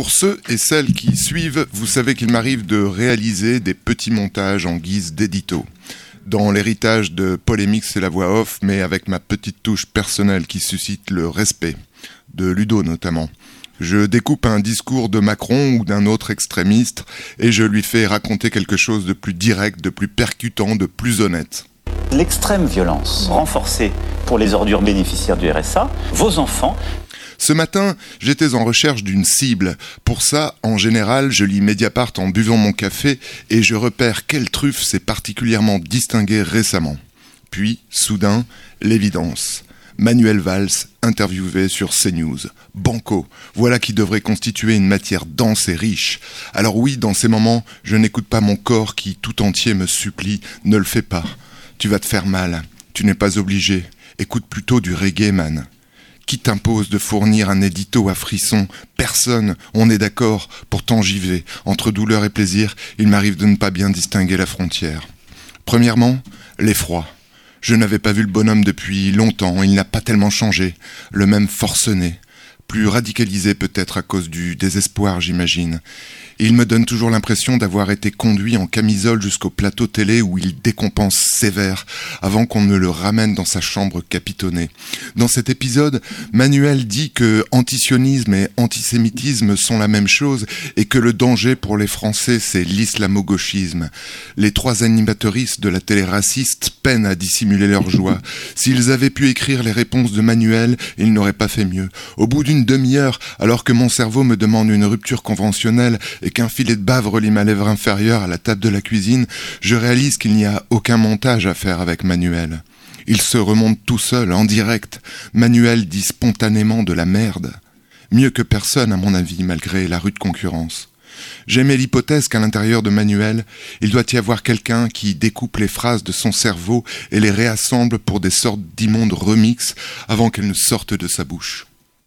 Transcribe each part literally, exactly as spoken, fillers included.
Pour ceux et celles qui suivent, vous savez qu'il m'arrive de réaliser des petits montages en guise d'édito. Dans l'héritage de Polémique, c'est la voix off, mais avec ma petite touche personnelle qui suscite le respect, de Ludo notamment. Je découpe un discours de Macron ou d'un autre extrémiste et je lui fais raconter quelque chose de plus direct, de plus percutant, de plus honnête. L'extrême violence renforcée pour les ordures bénéficiaires du R S A, vos enfants... Ce matin, j'étais en recherche d'une cible. Pour ça, en général, je lis Mediapart en buvant mon café et je repère quelle truffe s'est particulièrement distinguée récemment. Puis, soudain, l'évidence. Manuel Valls, interviewé sur CNews. Banco, voilà qui devrait constituer une matière dense et riche. Alors oui, dans ces moments, je n'écoute pas mon corps qui tout entier me supplie, ne le fais pas. Tu vas te faire mal, tu n'es pas obligé. Écoute plutôt du reggae, man. Qui t'impose de fournir un édito à frisson? Personne, on est d'accord, pourtant j'y vais. Entre douleur et plaisir, il m'arrive de ne pas bien distinguer la frontière. Premièrement, l'effroi. Je n'avais pas vu le bonhomme depuis longtemps, il n'a pas tellement changé. Le même forcené, plus radicalisé peut-être à cause du désespoir, j'imagine. Il me donne toujours l'impression d'avoir été conduit en camisole jusqu'au plateau télé où il décompense sévère avant qu'on ne le ramène dans sa chambre capitonnée. Dans cet épisode, Manuel dit que antisionisme et antisémitisme sont la même chose et que le danger pour les Français, c'est l'islamo-gauchisme. Les trois animatrices de la télé raciste peinent à dissimuler leur joie. S'ils avaient pu écrire les réponses de Manuel, ils n'auraient pas fait mieux. Au bout d'une demi-heure, alors que mon cerveau me demande une rupture conventionnelle et qu'un filet de bave relie ma lèvre inférieure à la table de la cuisine, je réalise qu'il n'y a aucun montage à faire avec Manuel. Il se remonte tout seul, en direct. Manuel dit spontanément de la merde. Mieux que personne, à mon avis, malgré la rude concurrence. J'aimais l'hypothèse qu'à l'intérieur de Manuel, il doit y avoir quelqu'un qui découpe les phrases de son cerveau et les réassemble pour des sortes d'immondes remixes avant qu'elles ne sortent de sa bouche.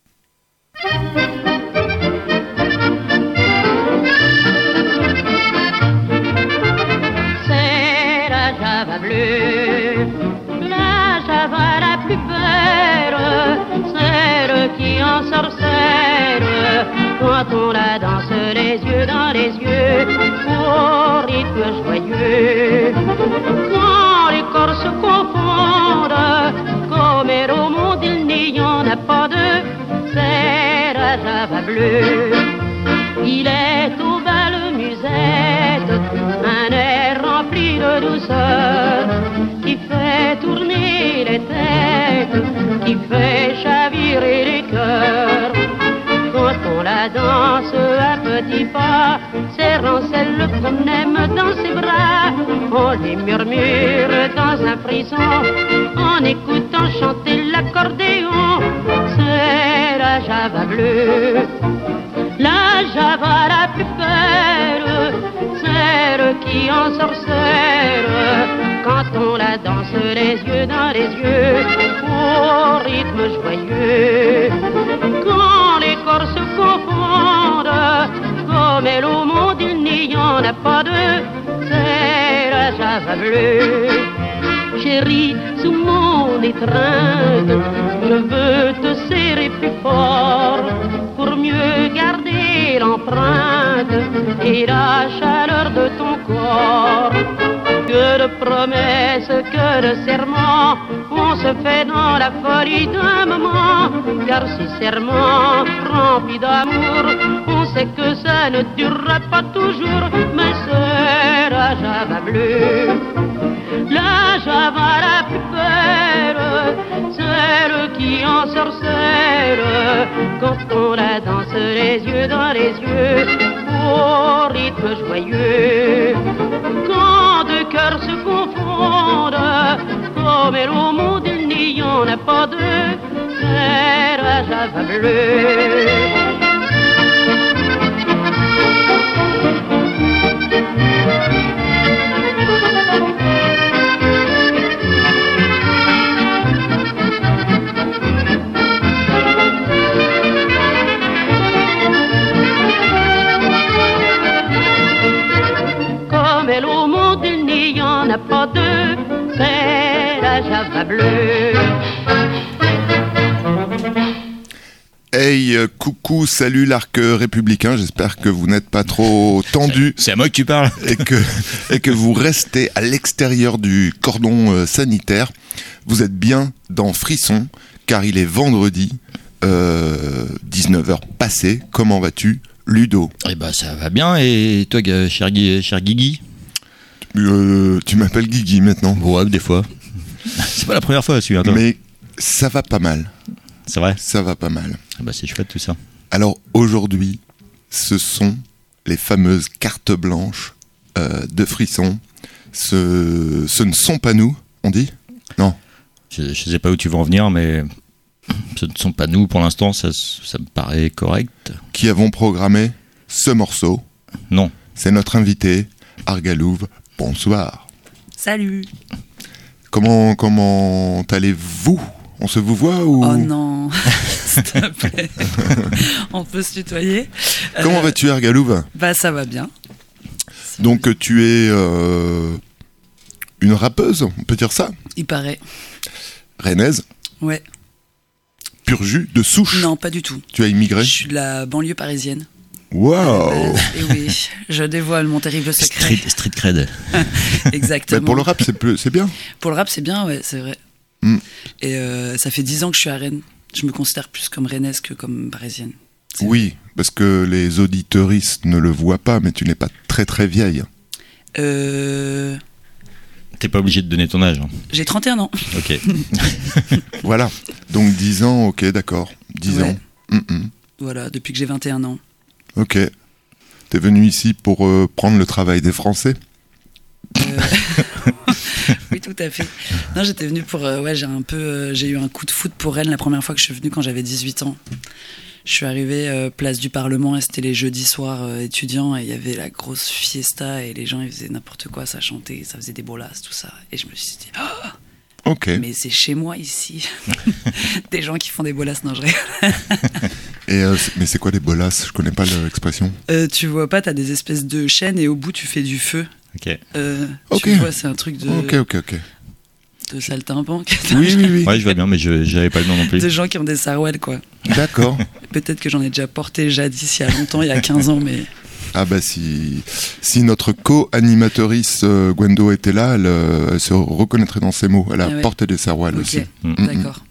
Bleue, la java la plus belle, celle qui ensorcelle quand on la danse les yeux dans les yeux au rythme joyeux. Quand les corps se confondent, comme au monde il n'y en a pas deux, c'est la java bleue. Il est au bal musette, un air rempli de douceur, qui fait tourner les têtes, qui fait chavirer les cœurs. Quand on la danse à petits pas, serrant celle qu'on aime dans ses bras, on les murmure dans un frisson, en écoutant chanter l'accordéon. C'est la java bleue, la java la plus belle, celle qui ensorcelle quand on la danse les yeux dans les yeux au rythme joyeux. Quand les corps se confondent, comme elle au monde il n'y en a pas deux, c'est la java bleue. Chérie, sous mon étreinte, je veux te serrer plus fort pour mieux garder l'empreinte et la chaleur de ton corps. Que de promesses, que de serments, on se fait dans la folie d'un moment. Car ces serments remplis d'amour, on sait que ça ne durera pas toujours. Mais c'est la java bleue, la java la plus belle, celle qui ensorcelle quand on la danse les yeux dans les yeux au rythme joyeux. Quand deux cœurs se confondent, comme elle au monde il n'y en a pas deux, c'est la java bleue. Pas deux, c'est la java bleue. Hey Hey, euh, coucou, salut l'arc républicain, j'espère que vous n'êtes pas trop tendu. C'est à moi que tu parles. Et que, et que vous restez à l'extérieur du cordon euh, sanitaire. Vous êtes bien dans Frisson, car il est vendredi, euh, dix-neuf heures passées. Comment vas-tu, Ludo? Eh ben ça va bien, et toi, cher, cher Guigui? euh, Tu m'appelles Guigui maintenant. Ouais, des fois. C'est pas la première fois, celui-là. Mais ça va pas mal. C'est vrai? Ça va pas mal. Ah bah c'est chouette tout ça. Alors aujourd'hui, ce sont les fameuses cartes blanches euh, de Frisson. Ce, ce ne sont pas nous, on dit? Non. Je, je sais pas où tu veux en venir, mais ce ne sont pas nous pour l'instant, ça, ça me paraît correct. Qui avons programmé ce morceau? Non. C'est notre invité, Argalouve. Bonsoir. Salut. Comment, comment allez-vous? On se vous voit ou... Oh non, s'il te plaît. On peut se tutoyer. Comment euh, vas-tu, Argalouve? Bah ça va bien. Ça Donc va bien. tu es euh, une rappeuse, on peut dire ça? Il paraît. Rennaise? Ouais. Pur jus de souche? Non, pas du tout. Tu as immigré? Je suis de la banlieue parisienne. Waouh! Euh, et oui, je dévoile mon terrible secret. Street, street cred. Exactement. Mais pour le rap, c'est, plus, c'est bien. Pour le rap, c'est bien, ouais, c'est vrai. Mm. Et euh, ça fait dix ans que je suis à Rennes. Je me considère plus comme rennaise que comme parisienne. C'est Oui, parce que les auditeuristes ne le voient pas, mais tu n'es pas très très vieille. Euh... T'es pas obligé de donner ton âge. Hein. J'ai trente et un ans. Ok. Voilà. Donc dix ans, ok, d'accord. dix Ouais. ans. Mm-mm. Voilà, depuis que j'ai vingt et un ans. Ok. T'es venu ici pour euh, prendre le travail des Français? Euh, Oui, tout à fait. Non, j'étais venue pour. Euh, ouais, j'ai un peu. Euh, j'ai eu un coup de foot pour Rennes la première fois que je suis venue quand j'avais dix-huit ans. Je suis arrivée euh, place du Parlement et c'était les jeudis soirs euh, étudiants et il y avait la grosse fiesta et les gens ils faisaient n'importe quoi, ça chantait, ça faisait des bolasses, tout ça. Et je me suis dit, oh, Ok. mais c'est chez moi ici. Des gens qui font des bolasses, non, je rigole. Et euh, c'est- mais c'est quoi des bolasses? Je connais pas l'expression. Euh, tu vois pas, t'as des espèces de chaînes et au bout tu fais du feu. Ok. Euh, Ok. Tu vois, c'est un truc de, Ok, ok, ok. de saltimbanque. Oui, oui, oui. Ouais, je vois bien, mais je j'avais pas le nom non plus. De gens qui ont des sarouels, quoi. D'accord. Peut-être que j'en ai déjà porté jadis, il y a longtemps, il y a quinze ans, mais... Ah bah si, si notre co-animatrice euh, Gwendo était là, elle, euh, elle se reconnaîtrait dans ces mots. Elle a Ah ouais. porté des sarouels Ok, aussi. Mm. d'accord.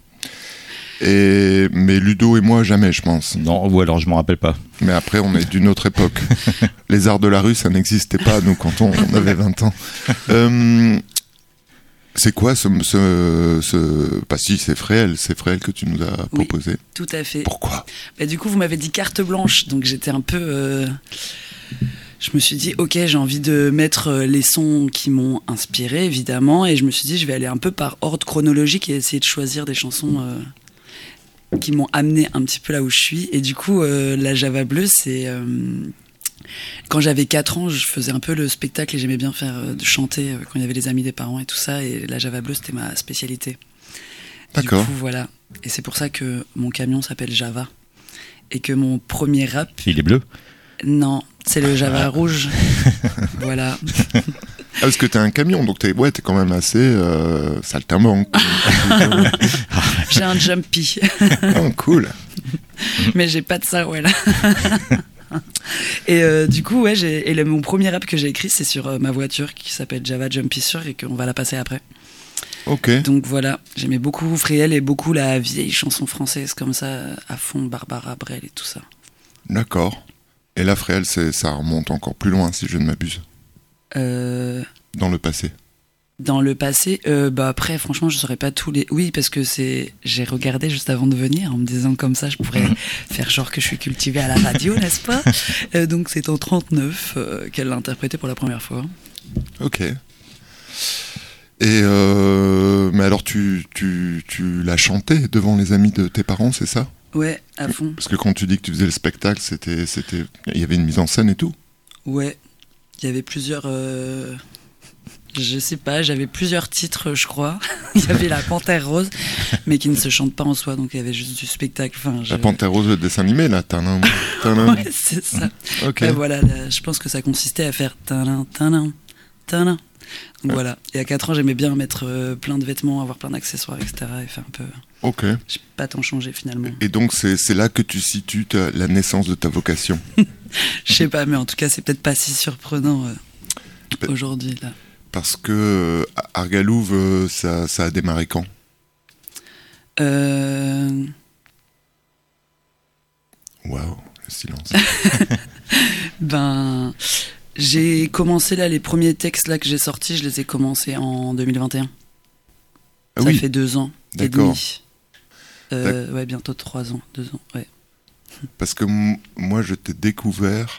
Et, mais Ludo et moi, jamais, je pense. Non, ou alors je m'en rappelle pas. Mais après, on est d'une autre époque. Les arts de la rue, ça n'existait pas, nous, quand on, on avait vingt ans. Euh, c'est quoi ce... ce, ce... Bah si, c'est Fréhel, c'est Fréhel que tu nous as Oui. proposé. Tout à fait. Pourquoi? Bah, du coup, vous m'avez dit carte blanche, donc j'étais un peu... euh, Je me suis dit, ok, j'ai envie de mettre euh, les sons qui m'ont inspiré, évidemment, et je me suis dit, je vais aller un peu par ordre chronologique et essayer de choisir des chansons euh, qui m'ont amené un petit peu là où je suis. Et du coup, euh, la Java Bleue, c'est... euh, Quand j'avais quatre ans, je faisais un peu le spectacle et j'aimais bien faire euh, de chanter euh, quand il y avait les amis des parents et tout ça, et la Java Bleue, c'était ma spécialité. D'accord. Du coup, voilà. Et c'est pour ça que mon camion s'appelle Java. Et que mon premier rap... Il est bleu. Non, c'est le Java rouge. Voilà. Ah, parce que t'es un camion, donc t'es, ouais, t'es quand même assez euh, saltimbanque. J'ai un jumpy. Oh, cool. Mais j'ai pas de ça, voilà. Et euh, du coup, ouais, j'ai... Et le, mon premier rap que j'ai écrit, c'est sur euh, ma voiture qui s'appelle Java Jumpy Sur et qu'on va la passer après. Ok. Donc voilà, j'aimais beaucoup Fréhel et beaucoup la vieille chanson française comme ça, à fond, Barbara Brel et tout ça. D'accord. Et là, Fréhel, c'est, ça remonte encore plus loin, si je ne m'abuse, Euh, dans le passé. dans le passé, euh, bah après, franchement, je saurais pas tous les... Oui, parce que c'est... J'ai regardé juste avant de venir, en me disant comme ça, je pourrais faire genre que je suis cultivée à la radio, n'est-ce pas? Euh, Donc c'est en trente-neuf euh, qu'elle l'a interprété pour la première fois. Ok. Et euh, mais alors, tu, tu, tu l'as chanté devant les amis de tes parents, c'est ça? Ouais, à fond. Parce que quand tu dis que tu faisais le spectacle, c'était, c'était, il y avait une mise en scène et tout. Ouais, il y avait plusieurs... euh, Je sais pas, j'avais plusieurs titres, je crois. Il y avait la Panthère Rose, mais qui ne se chante pas en soi, donc il y avait juste du spectacle. Enfin, je... La Panthère Rose, le dessin animé, là. Tanin, tanin. Ouais, c'est ça. Ok. Ouais, voilà, là, je pense que ça consistait à faire tanin, tanin, tanin, Donc ouais. Voilà. Et à quatre ans, j'aimais bien mettre euh, plein de vêtements, avoir plein d'accessoires, et cetera. Et faire un peu. Ok. J'ai pas tant changé finalement. Et donc c'est, c'est là que tu situes ta, la naissance de ta vocation. Je sais pas, mais en tout cas, c'est peut-être pas si surprenant euh, bah, aujourd'hui là. Parce que euh, Argalouve, euh, ça, ça a démarré quand ? Euh... Waouh, le silence. Ben, j'ai commencé là, les premiers textes là que j'ai sortis, je les ai commencés en deux mille vingt et un. Ah ça oui. fait deux ans D'accord. et demi. Euh, ouais, bientôt trois ans, deux ans, ouais. Parce que m- moi, je t'ai découvert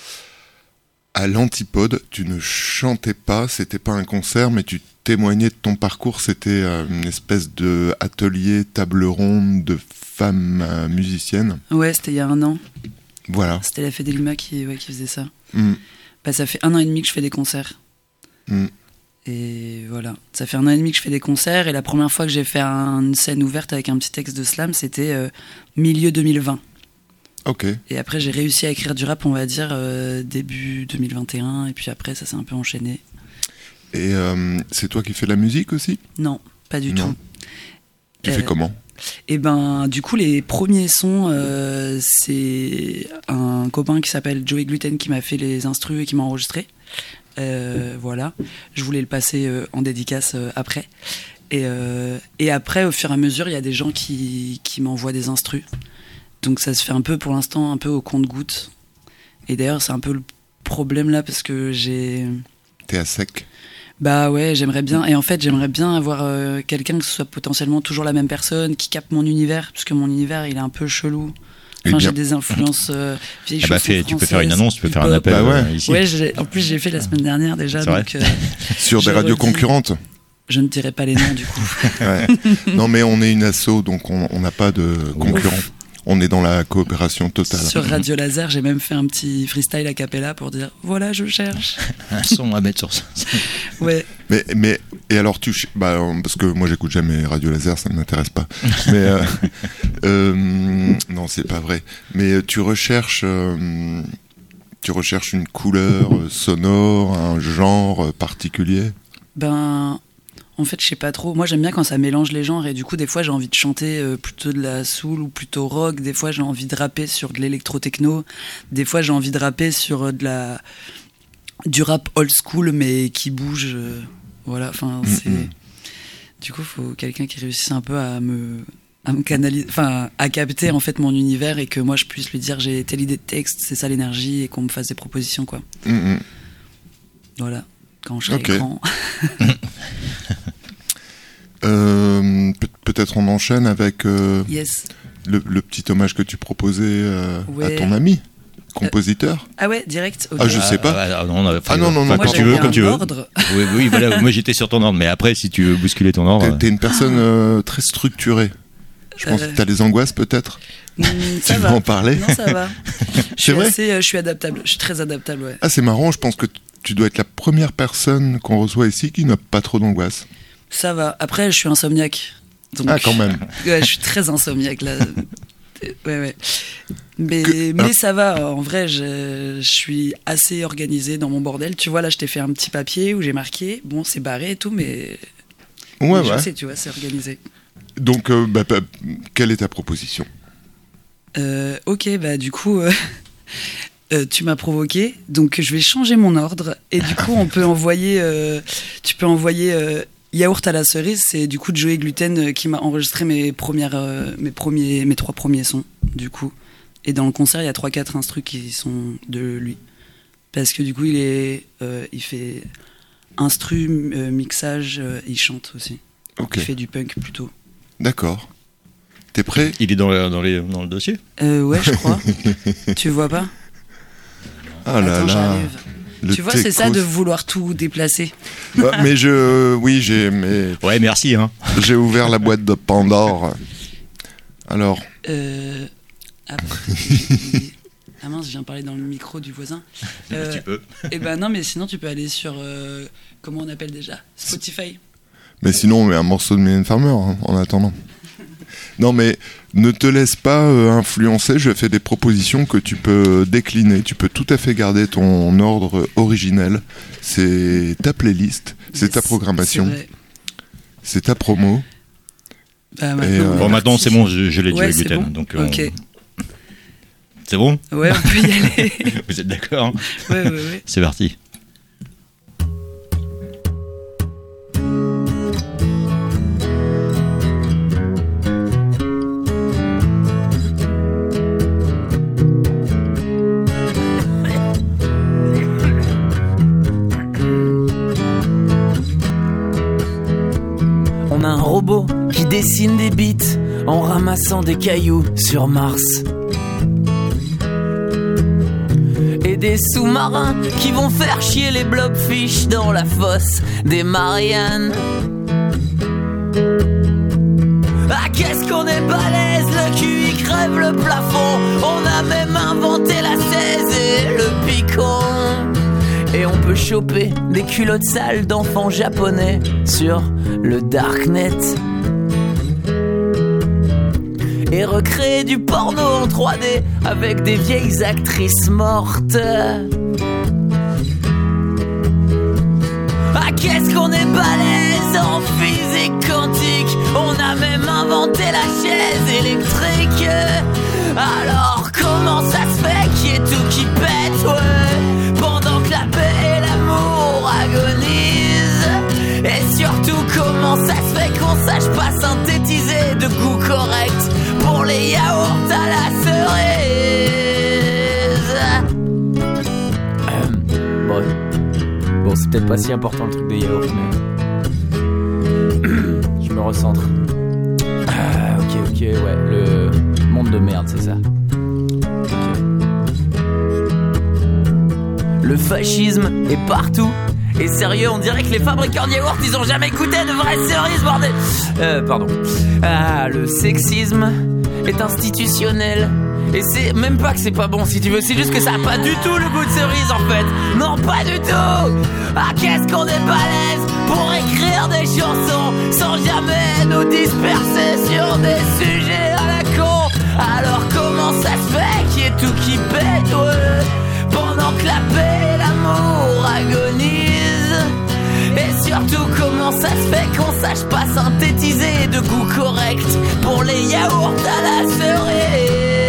à l'Antipode. Tu ne chantais pas, c'était pas un concert, mais tu témoignais de ton parcours. C'était euh, une espèce de atelier table ronde de femmes euh, musiciennes. Ouais, c'était il y a un an. Voilà. C'était la Fédélima qui, ouais, qui faisait ça. Mm. Bah, ça fait un an et demi que je fais des concerts. Mm. Et voilà, ça fait un an et demi que je fais des concerts, et la première fois que j'ai fait un, une scène ouverte avec un petit texte de slam, c'était euh, milieu deux mille vingt. Ok. Et après, j'ai réussi à écrire du rap, on va dire, euh, début deux mille vingt et un, et puis après, ça s'est un peu enchaîné. Et euh, c'est toi qui fais la musique aussi ? Non, pas du non. tout. Tu euh, fais comment ? Et ben, du coup, les premiers sons, euh, c'est un copain qui s'appelle Joey Gluten qui m'a fait les instrus et qui m'a enregistré. Euh, voilà, je voulais le passer euh, en dédicace euh, après. Et, euh, et après, au fur et à mesure, il y a des gens qui, qui m'envoient des instrus. Donc ça se fait un peu pour l'instant, un peu au compte-gouttes. Et d'ailleurs, c'est un peu le problème là, parce que j'ai... T'es à sec ? Bah ouais, j'aimerais bien. Et en fait, j'aimerais bien avoir euh, quelqu'un que ce soit potentiellement toujours la même personne, qui capte mon univers, parce que mon univers, il est un peu chelou. Enfin, j'ai des influences euh, vieilles ah bah chansons fait, tu peux faire une annonce, tu peux faire un appel bah ouais. euh, ici. Ouais, j'ai, en plus j'ai fait la semaine dernière déjà. C'est donc, vrai euh, Sur des radios redis, concurrentes ? Je ne dirai pas les noms du coup. Ouais. Non mais on est une asso, donc on n'a pas de concurrents. Ouf. On est dans la coopération totale. Sur Radio Laser, j'ai même fait un petit freestyle a cappella pour dire voilà, je cherche un son à mettre sur ça. Ouais. Mais, mais et alors tu bah parce que moi j'écoute jamais Radio Laser, ça ne m'intéresse pas. Mais euh, euh, non, c'est pas vrai. Mais tu recherches euh, tu recherches une couleur sonore, un genre particulier ? Ben en fait, je sais pas trop. Moi, j'aime bien quand ça mélange les genres, et du coup, des fois, j'ai envie de chanter euh, plutôt de la soul ou plutôt rock. Des fois, j'ai envie de rapper sur de l'électro-techno. Des fois, j'ai envie de rapper sur euh, de la du rap old school, mais qui bouge. Euh, voilà. Enfin, mm-hmm. c'est. Du coup, faut quelqu'un qui réussisse un peu à me à me canaliser, enfin, à capter en fait mon univers, et que moi, je puisse lui dire j'ai telle idée de texte, c'est ça l'énergie, et qu'on me fasse des propositions, quoi. Mm-hmm. Voilà. Quand je serai okay. grand. euh, peut- peut-être on enchaîne avec euh, yes. le, le petit hommage que tu proposais euh, ouais. à ton ami, compositeur. Euh, ah ouais, direct. Okay. Ah, je sais pas. Ah, ah, non, ah non, non, non. Moi, quand tu veux, quand tu veux. Ordre. Oui, oui, voilà. Moi, j'étais sur ton ordre, mais après, si tu veux bousculer ton ordre. T'es, t'es une personne euh, très structurée. Je pense euh... que t'as des angoisses, peut-être. Mmh, ça tu va. veux en parler ? Non, ça va. C'est vrai ? assez, euh, je suis adaptable. Je suis très adaptable, ouais. Ah, c'est marrant. Je pense que tu dois être la première personne qu'on reçoit ici qui n'a pas trop d'angoisse. Ça va. Après, je suis insomniaque. Donc... Ah, quand même. Ouais, je suis très insomniaque, là. Ouais, ouais. Mais, que... mais ça va. En vrai, je, je suis assez organisée dans mon bordel. Tu vois, là, je t'ai fait un petit papier où j'ai marqué. Bon, c'est barré et tout, mais. Ouais, mais ouais. Je sais, tu vois, c'est organisé. Donc, euh, bah, bah, quelle est ta proposition ? euh, Ok, bah, du coup. Euh... Euh, tu m'as provoqué, donc je vais changer mon ordre, et du coup on peut envoyer euh, tu peux envoyer euh, Yaourt à la cerise, c'est du coup Joey Gluten euh, qui m'a enregistré mes premières euh, mes premiers mes trois premiers sons, du coup, et dans le concert il y a trois quatre instrus qui sont de lui, parce que du coup il est euh, il fait instru, euh, mixage, euh, il chante aussi. Okay. Il fait du punk plutôt. D'accord. T'es prêt ? Il est dans le, dans les, dans le dossier ? euh, Ouais, je crois. Tu vois pas ? Ah là Attends, là. j'arrive. Tu vois, c'est ça de vouloir tout déplacer. Bah, mais je, oui, j'ai, mais ouais, merci. Hein. J'ai ouvert la boîte de Pandore. Alors. Euh... Ah, ah mince, je viens de parler dans le micro du voisin. Euh, tu peux. Eh ben non, mais sinon tu peux aller sur euh, comment on appelle déjà ? Spotify. Mais sinon, on met un morceau de Mylène Farmer hein, en attendant. Non, mais ne te laisse pas euh, influencer. Je fais des propositions que tu peux décliner. Tu peux tout à fait garder ton ordre originel. C'est ta playlist, c'est ta programmation, C'est, c'est ta promo. bah, maintenant, euh, Bon, maintenant, c'est bon, je, je l'ai dit, Ouais, le c'est gluten. bon. Donc, on- Ok. C'est bon? Ouais, on peut y aller. Vous êtes d'accord, hein? Ouais, ouais, ouais. C'est parti. On a un robot qui dessine des bits en ramassant des cailloux sur Mars. Et des sous-marins qui vont faire chier les blobfish dans la fosse des Mariannes. Ah, qu'est-ce qu'on est balèze, le Q I crève le plafond. On a même inventé la seize et le picon. Et on peut choper des culottes sales d'enfants japonais sur le Darknet. Et recréer du porno en trois D avec des vieilles actrices mortes. Ah, qu'est-ce qu'on est balèze en physique quantique. On a même inventé la chaise électrique. Alors comment ça se fait qu'il y ait tout qui pète, ouais, pendant que la paix et l'amour agonisent. Et surtout comment ça se fait qu'on sache pas synthétiser de goût correct pour les yaourts à la cerise. Euh, bon, bon c'est peut-être pas si important le truc des yaourts, mais je me recentre. Ah, ok, ok, ouais, le monde de merde, c'est ça. Ok. Le fascisme est partout. Et sérieux, on dirait que les fabricants de yaourts, ils ont jamais goûté de vraies cerises, bordel. Euh, pardon. Ah, le sexisme est institutionnel. Et c'est même pas que c'est pas bon, si tu veux, c'est juste que ça a pas du tout le goût de cerise, en fait. Non, pas du tout. Ah, qu'est-ce qu'on est balèze pour écrire des chansons sans jamais nous disperser sur des sujets à la con. Alors comment ça se fait qu'il y ait tout qui pète, ouais, pendant que la paix et l'amour agonisent. Et surtout comment ça se fait qu'on sache pas synthétiser de goût correct pour les yaourts à la cerise.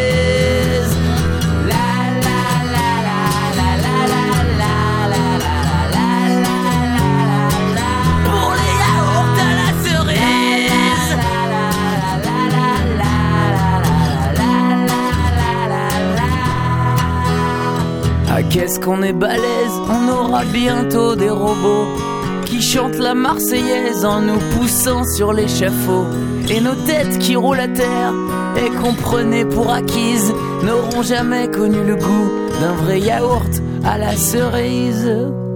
La la la la la la la la la la la la. Pour les yaourts à la cerise. La la la la la la la la la. Ah, qu'est-ce qu'on est balèze, on aura bientôt des robots qui chantent la Marseillaise en nous poussant sur l'échafaud. Et nos têtes qui roulent à terre et qu'on prenait pour acquises n'auront jamais connu le goût d'un vrai yaourt à la cerise.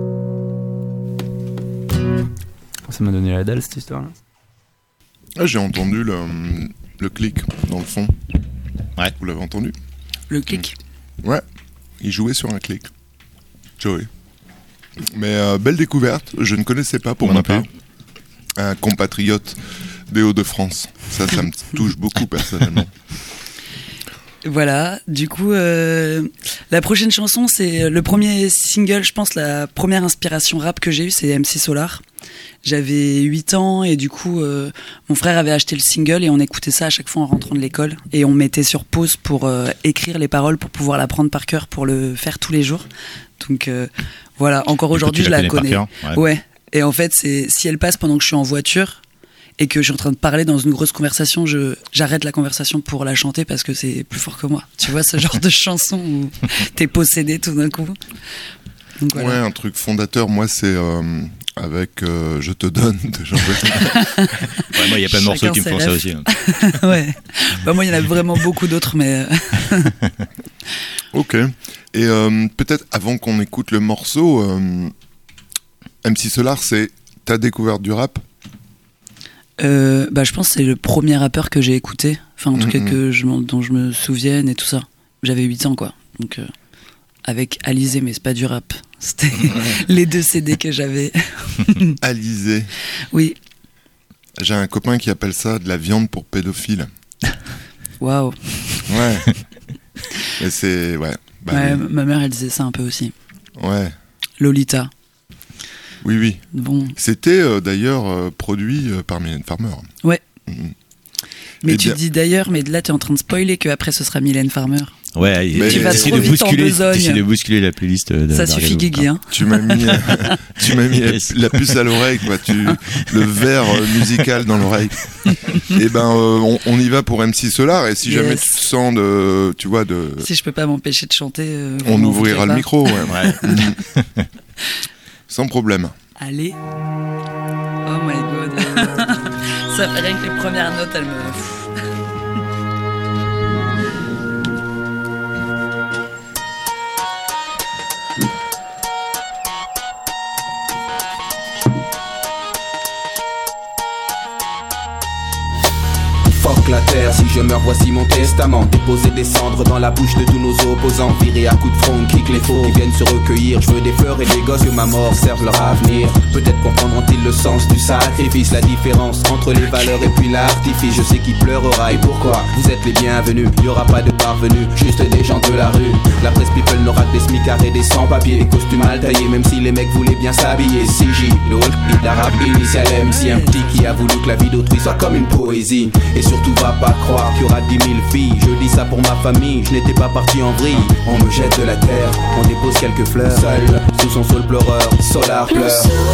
Ça m'a donné la dalle cette histoire-là. Ah, j'ai entendu le, le clic dans le fond. Ouais. Vous l'avez entendu? Le clic. Ouais, il jouait sur un clic. Joey. Mais euh, belle découverte, je ne connaissais pas pour Moi mon non pays. Un compatriote des Hauts-de-France. Ça, ça me touche beaucoup personnellement. Voilà, du coup, euh, la prochaine chanson, c'est le premier single, je pense, la première inspiration rap que j'ai eue, c'est M C Solar. J'avais huit ans et du coup, euh, mon frère avait acheté le single et on écoutait ça à chaque fois en rentrant de l'école. Et on mettait sur pause pour euh, écrire les paroles, pour pouvoir l'apprendre par cœur, pour le faire tous les jours. Donc euh, voilà, encore aujourd'hui, je la connais. Cœur, ouais. Ouais, et en fait, c'est, si elle passe pendant que je suis en voiture et que je suis en train de parler dans une grosse conversation, je, j'arrête la conversation pour la chanter parce que c'est plus fort que moi. Tu vois, ce genre de chanson où t'es possédé tout d'un coup. Donc, voilà. Ouais, un truc fondateur, moi, c'est euh, avec euh, Je te donne de Jean Baptiste. Ouais, moi, il y a plein de morceaux Chacun qui me ses font ça rêves. aussi. Hein. Ouais. Bah, moi, il y en a vraiment beaucoup d'autres, mais. Ok. Et euh, peut-être avant qu'on écoute le morceau, euh, M C Solar, c'est ta découverte du rap? Euh, bah, je pense que c'est le premier rappeur que j'ai écouté. Enfin, en tout Mm-hmm. cas, que je, m'en- dont je me souvienne et tout ça. J'avais huit ans, quoi. Donc, euh, avec Alizé, mais c'est pas du rap. C'était les deux C D que j'avais. Alizé. Oui. J'ai un copain qui appelle ça de la viande pour pédophiles. Waouh. Ouais. Mais c'est... Ouais. Bah, ouais, oui. ma mère, elle disait ça un peu aussi. Ouais. Lolita. Oui, oui. Bon. C'était euh, d'ailleurs euh, produit euh, par Mylène Farmer. Ouais. Mmh. Mais Eh tu bien... dis d'ailleurs, mais là, tu es en train de spoiler qu'après, ce sera Mylène Farmer. Ouais, Mais tu vas t'essaies trop de vite en bousculer, besogne. t'essaies de bousculer la playlist de Ça d'Argano. suffit, Guigui. Hein. Tu m'as mis, tu m'as mis la, Yes. la puce à l'oreille, quoi. Tu, le verre euh, musical dans l'oreille. Et ben, euh, on, on y va pour M C Solar. Et si Yes. jamais tu te sens de, tu vois, de, Si je peux pas m'empêcher de chanter, euh, vous on m'en ouvrira voudrez le pas. micro, ouais. Ouais. Sans problème. Allez. Oh my god. Ça, rien que les premières notes, elles me... Fuck la terre, si je meurs voici mon testament. Déposer des cendres dans la bouche de tous nos opposants. Virer à coups de front, kick les faux qui viennent se recueillir. Je veux des fleurs et des gosses, que ma mort serve leur avenir. Peut-être comprendront-ils le sens du sacrifice. La différence entre les valeurs et puis l'artifice. Je sais qui pleurera et pourquoi. Vous êtes les bienvenus, y aura pas de parvenus, juste des gens de la rue. La presse people n'aura que des smicards et des sans-papiers. Les costumes mal taillés, même si les mecs voulaient bien s'habiller. C J, le Hulk, hit d'arabe initial M C. Un petit qui a voulu que la vie d'autrui soit comme une poésie. Et surtout va pas croire qu'il y aura dix mille filles. Je dis ça pour ma famille, je n'étais pas parti en vrille. On me jette de la terre, on dépose quelques fleurs. Seul, sous son sol pleureur, Solar pleure.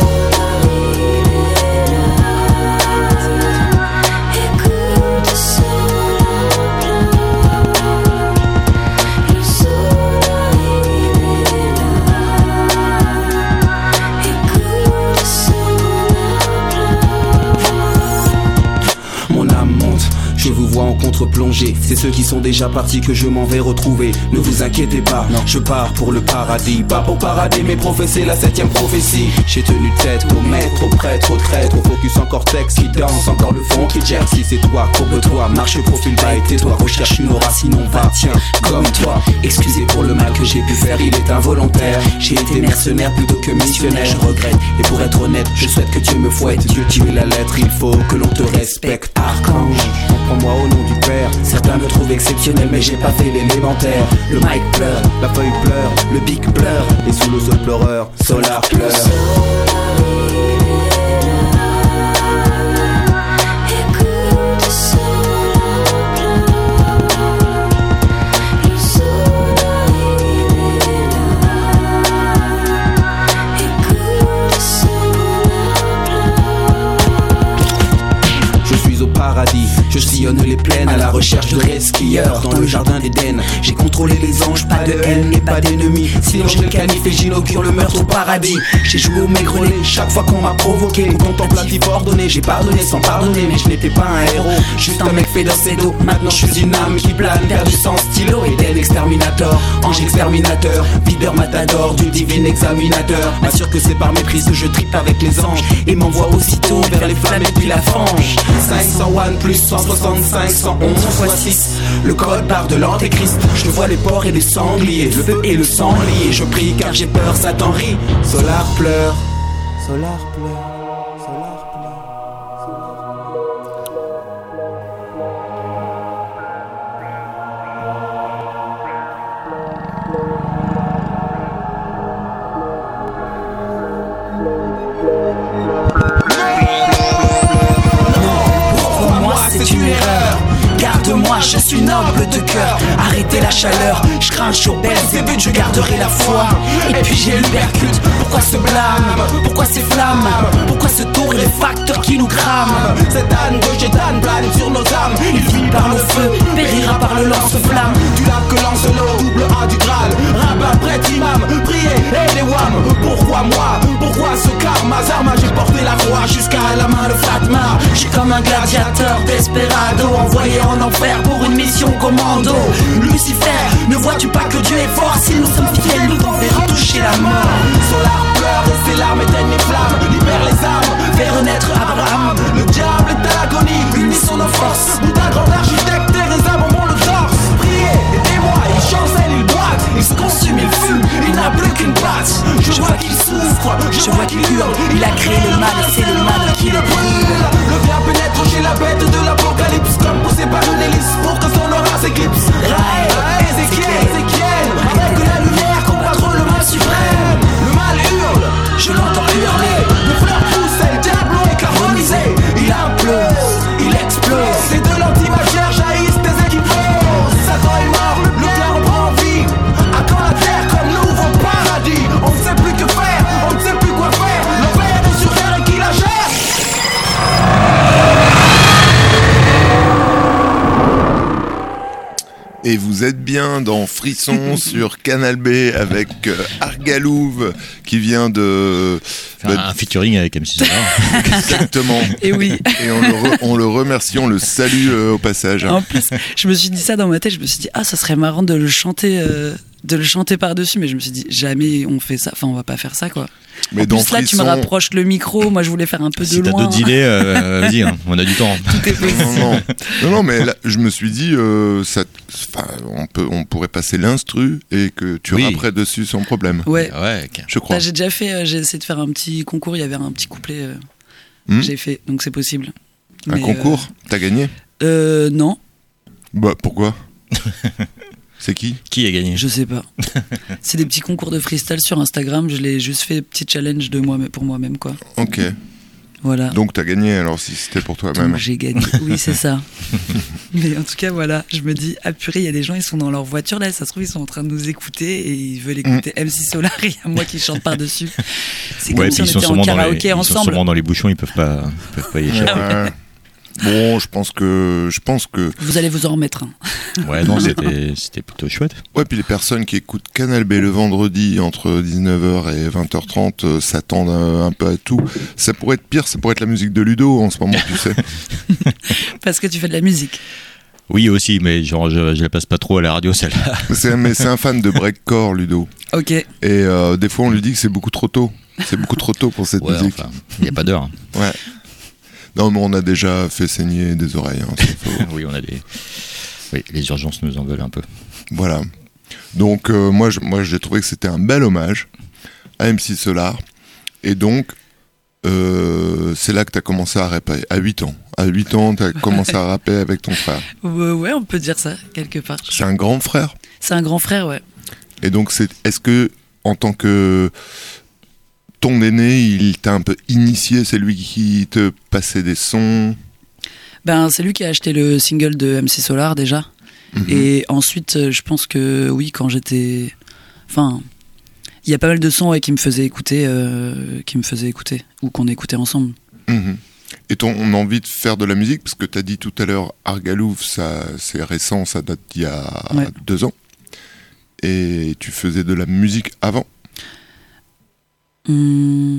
Je vous vois en contre-plongée. C'est ceux qui sont déjà partis que je m'en vais retrouver. Ne vous inquiétez pas, non, je pars pour le paradis. Pas pour parader mais professer la septième prophétie. J'ai tenu tête au maître, au prêtre, au traître, au focus en cortex qui danse, encore le fond qui gère. Si c'est toi, courbe-toi, marche profil bas et tais-toi. Recherche une aura sinon va, tiens, comme toi. Excusez pour le mal que j'ai pu faire, il est involontaire. J'ai été mercenaire plutôt que missionnaire, je regrette. Et pour être honnête, je souhaite que Dieu me fouette. Dieu, tu es la lettre, il faut que l'on te respecte. Archange, prends-moi au nom du Père. Certains me trouvent exceptionnel mais j'ai pas fait l'élémentaire. Le mic pleure, la feuille pleure, le bic pleure. Et sous le sol pleureur, Solar pleure. Paradis, je sillonne les plaines à la recherche de resquilleurs dans le jardin d'Éden. J'ai contrôlé les anges, pas de haine et pas d'ennemis. Sinon je les canifie et j'inaugure le meurtre au paradis. J'ai joué au maigrelet chaque fois qu'on m'a provoqué. Au contemplatif ordonné, j'ai pardonné sans pardonner. Mais je n'étais pas un héros, juste un mec fait d'un sédo. Maintenant je suis une âme qui plane, perdu sans stylo. Eden exterminator, ange exterminateur, videur matador du divin examinateur. M'assure que c'est par méprise que je tripe avec les anges et m'envoie aussitôt vers les flammes et puis la fange. cinq cent un plus cent soixante-cinq, cent onze fois six. Le code barre de l'antéchrist. Je vois les porcs et les sangliers, le feu et le sang liés. Je prie car j'ai peur, Satan rit. Solar pleure, Solar pleure, Solar pleure. C'est une erreur. Garde-moi, je suis noble de cœur. Arrêtez la chaleur, je crains chaud, belle zébute, je garderai la foi. Et puis j'ai l'hypercute. Pourquoi ce blâme? Pourquoi ces flammes? Pourquoi ce tour et les facteurs qui nous crament? Cette âne de Gétane plane sur nos âmes. Il vit par le feu, périra par le lance-flamme. Du lac que lance l'eau, double A du Graal. Rabbin, prêtre, imam, priez, et les wham. Pourquoi moi? Pourquoi ce karma? Zarma, j'ai porté la croix jusqu'à la main de Fatma. J'suis comme un gladiateur desperado, envoyé en enfer pour une mission commando. Lucifer, ne vois-tu pas que Dieu est fort? Si nous sommes fidèles, nous devons toucher la mort. Solar pleure et ses larmes éteignent les flammes. Libère les âmes, fait renaître Abraham. Le diable est à l'agonie, unissons nos forces. Bouddha, grand architecte, Teresa, bonbon le torse. Priez, aidez-moi, il chancelle, il boite. Il se consume, il fume, il n'a plus qu'une place. Je vois qu'il souffre, je vois qu'il hurle. Il a créé le mal et c'est le mal qui le brûle. Le bien pénètre chez la bête de l'apocalypse. Comme poussé par une hélice Et vous êtes bien dans Frisson sur Canal B avec euh, Argalouve qui vient de... Enfin, bah, un featuring avec M C Solar. exactement. Et oui. Et on le, re- on le remercie, on le salue euh, au passage. En plus, je me suis dit ça dans ma tête, je me suis dit, ah, ça serait marrant de le chanter, euh, de le chanter par-dessus, mais je me suis dit, jamais on fait ça, enfin, on va pas faire ça, quoi. Mais en dans plus, là, tu me Frisson- rapproches le micro, moi, je voulais faire un peu de Si t'as loin. d'autres idées, euh, vas-y, hein, on a du temps. Tout est possible. Non, non, non, non, mais là, je me suis dit, euh, ça, enfin, on, peut, on pourrait passer l'instru et que tu Oui. rapperais dessus sans problème. Ouais. Ouais, ok. Je crois. Bah, j'ai déjà fait, euh, j'ai essayé de faire un petit concours, il y avait un petit couplet euh, Hmm que j'ai fait, donc c'est possible. Un Mais, concours T'as gagné euh, euh, Non, Bah, pourquoi C'est qui Qui a gagné? je sais pas. C'est des petits concours de freestyle sur Instagram, je l'ai juste fait petit challenge de moi, pour moi-même, quoi. Ok. Voilà. Donc t'as gagné alors si c'était pour toi-même. Donc j'ai gagné, oui c'est ça. Mais en tout cas voilà, je me dis, ah purée, il y a des gens, ils sont dans leur voiture là, ça se trouve ils sont en train de nous écouter et ils veulent écouter M C Solar et il y a moi qui chante par-dessus. C'est comme Ouais, si puis on ils sont était en sûrement dans les, karaoké ils sont ensemble. sûrement dans les bouchons, ils peuvent pas, ils peuvent pas y échapper. Ouais. Bon, je pense que je pense que Vous allez vous en remettre. Hein. Ouais, non, c'était, c'était plutôt chouette. ouais, puis les personnes qui écoutent Canal B le vendredi entre dix-neuf heures et vingt heures trente euh, s'attendent euh, un peu à tout. Ça pourrait être pire, ça pourrait être la musique de Ludo en ce moment, tu sais. Parce que tu fais de la musique. Oui, aussi, mais genre, je, je la passe pas trop à la radio, celle-là. C'est, mais c'est un fan de breakcore, Ludo. Ok. Et euh, des fois, on lui dit que c'est beaucoup trop tôt. C'est beaucoup trop tôt pour cette Ouais, musique. enfin, il n'y a pas d'heure. Ouais. Non, mais on a déjà fait saigner des oreilles. Hein, c'est faux. Oui, on a des. Oui, les urgences nous en veulent un peu. Voilà. Donc, euh, moi, je, moi, j'ai trouvé que c'était un bel hommage à M C Solar. Et donc, euh, c'est là que tu as commencé à rapper. À huit ans. À huit ans, tu as commencé à rapper avec ton frère. Ouais, ouais, on peut dire ça, quelque part. C'est un grand frère. C'est un grand frère, ouais. Et donc, c'est, est-ce que, en tant que ton aîné, il t'a un peu initié, c'est lui qui te passait des sons? Ben, c'est lui qui a acheté le single de M C Solar déjà. Mhm. Et ensuite, euh, je pense que oui, quand j'étais. Enfin, il y a pas mal de sons ouais, qui me faisaient écouter, euh, qui me faisaient écouter, ou qu'on écoutait ensemble. Mhm. Et ton envie de faire de la musique, parce que tu as dit tout à l'heure, Argalouve, ça, c'est récent, ça date d'il y a Ouais. deux ans. Et tu faisais de la musique avant? Hum.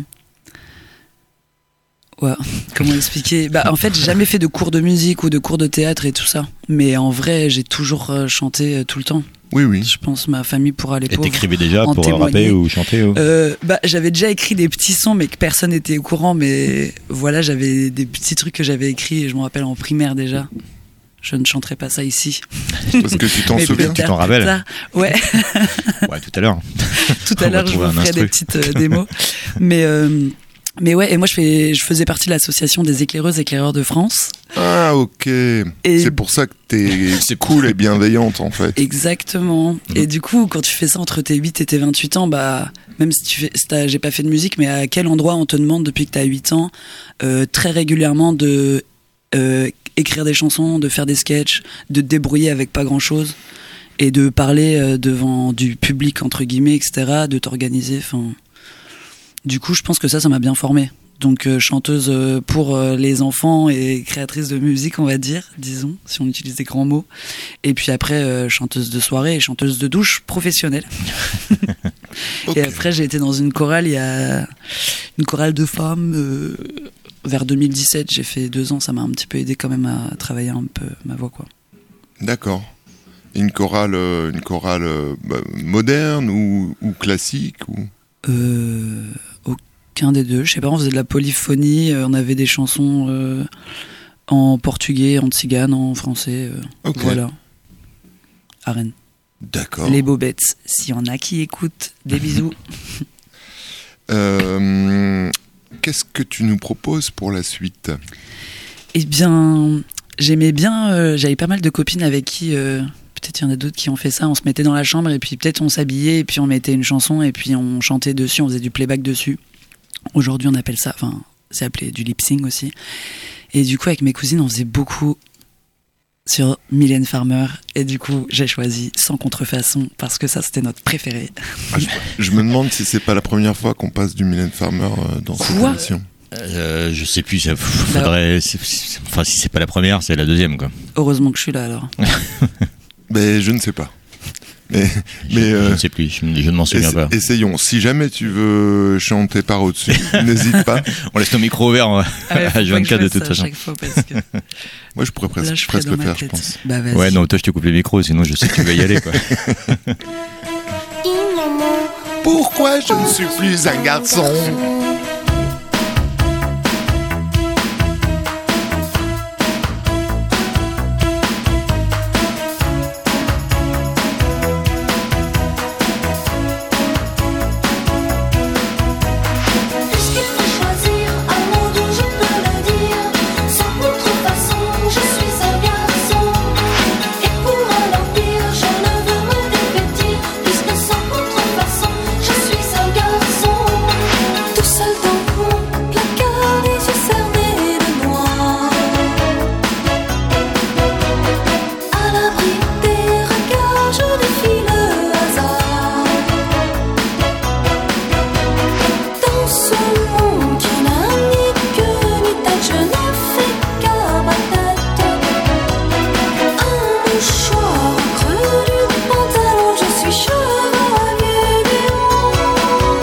Ouais, comment expliquer? Bah, en fait, j'ai jamais fait de cours de musique ou de cours de théâtre et tout ça. Mais en vrai, j'ai toujours euh, chanté euh, tout le temps. Oui, oui. Je pense ma famille pourra les Et pauvres. t'écrivais déjà en pour témoigner. rapper ou chanter ou... Euh, bah, j'avais déjà écrit des petits sons, mais que personne n'était au courant. Mais voilà, j'avais des petits trucs que j'avais écrits, et je me rappelle en primaire déjà. Je ne chanterai pas ça ici. Parce que tu t'en Mais souviens? plus Tu tard, t'en plus rappelles? tard. Ouais, Ouais, tout à l'heure. tout On à va l'heure, je trouver vous un ferai instru. des petites euh, démos. Mais, euh, mais ouais, et moi, je, fais, je faisais partie de l'association des éclaireuses éclaireurs de France. Ah, ok. C'est pour ça que t'es C'est cool et bienveillante, en fait. Exactement. Mhm. Et du coup, quand tu fais ça entre tes huit et tes vingt-huit ans, bah, même si tu fais, si t'as- j'ai pas fait de musique, mais à quel endroit on te demande depuis que t'as huit ans, euh, très régulièrement de euh, écrire des chansons, de faire des sketchs, de te débrouiller avec pas grand chose et de parler euh, devant du public, entre guillemets, et cetera, de t'organiser. Enfin, du coup, je pense que ça, ça m'a bien formée. Donc euh, chanteuse euh, pour euh, les enfants et créatrice de musique, on va dire, disons, si on utilise des grands mots. Et puis après, euh, chanteuse de soirée et chanteuse de douche professionnelle. Ok. Et après, j'ai été dans une chorale, il y a une chorale de femmes. euh, vers deux mille dix-sept, j'ai fait deux ans, ça m'a un petit peu aidé quand même à travailler un peu ma voix, quoi. D'accord. Une chorale, euh, une chorale euh, bah, moderne ou, ou classique ou... Euh, aucun des deux. Je sais pas, on faisait de la polyphonie, euh, on avait des chansons euh, en portugais, en tzigane, en français. euh, Ok. Voilà. À Rennes. D'accord. Les bobettes, s'il y en a qui écoutent, des bisous. Euh, Qu'est-ce que tu nous proposes pour la suite? Eh bien, j'aimais bien, euh, j'avais pas mal de copines avec qui, euh, peut-être il y en a d'autres qui ont fait ça, on se mettait dans la chambre et puis peut-être on s'habillait et puis on mettait une chanson et puis on chantait dessus, on faisait du playback dessus. Aujourd'hui on appelle ça, enfin c'est appelé du lip-sync aussi. Et du coup avec mes cousines on faisait beaucoup sur Mylène Farmer et du coup j'ai choisi Sans contrefaçon parce que ça c'était notre préféré. Ah, je, je me demande si c'est pas la première fois qu'on passe du Mylène Farmer euh, dans cette Quoi émission. Euh, je sais plus, ça faudrait. c'est- c'est- Enfin, si c'est pas la première, c'est la deuxième, quoi. Heureusement que je suis là alors. Bah, Mais je ne sais pas. Mais, mais je, euh, je ne sais plus, je, je ne m'en souviens essa- pas. Essayons. Si jamais tu veux chanter par au-dessus, n'hésite pas. On laisse ton micro ouvert hein, Ah ouais, faut à H pas que je vingt-quatre de fasse ça toute à façon. chaque fois parce que Moi, je pourrais presque, là, je ferai presque dans le ma faire, je tête. pense. Bah, vas-y. Ouais, non, toi je te coupe les micros, sinon je sais que tu vas y aller quoi. Pourquoi je ne suis plus un garçon? Puisqu'il faut choisir un mot dont je peux le dire, sans contrefaçon, je suis un garçon. Et pour un empire, je ne veux me dévêtir, puisque sans contrefaçon, je suis un garçon. Tout seul dans mon placard, les yeux cernés de noir, à l'abri des regards, je défie le hasard. Dans ce monde qui n'a ni queue ni tête, je n'ai fait qu'à ma tête. Un mouchoir au creux du pantalon, je suis chevalier du monde.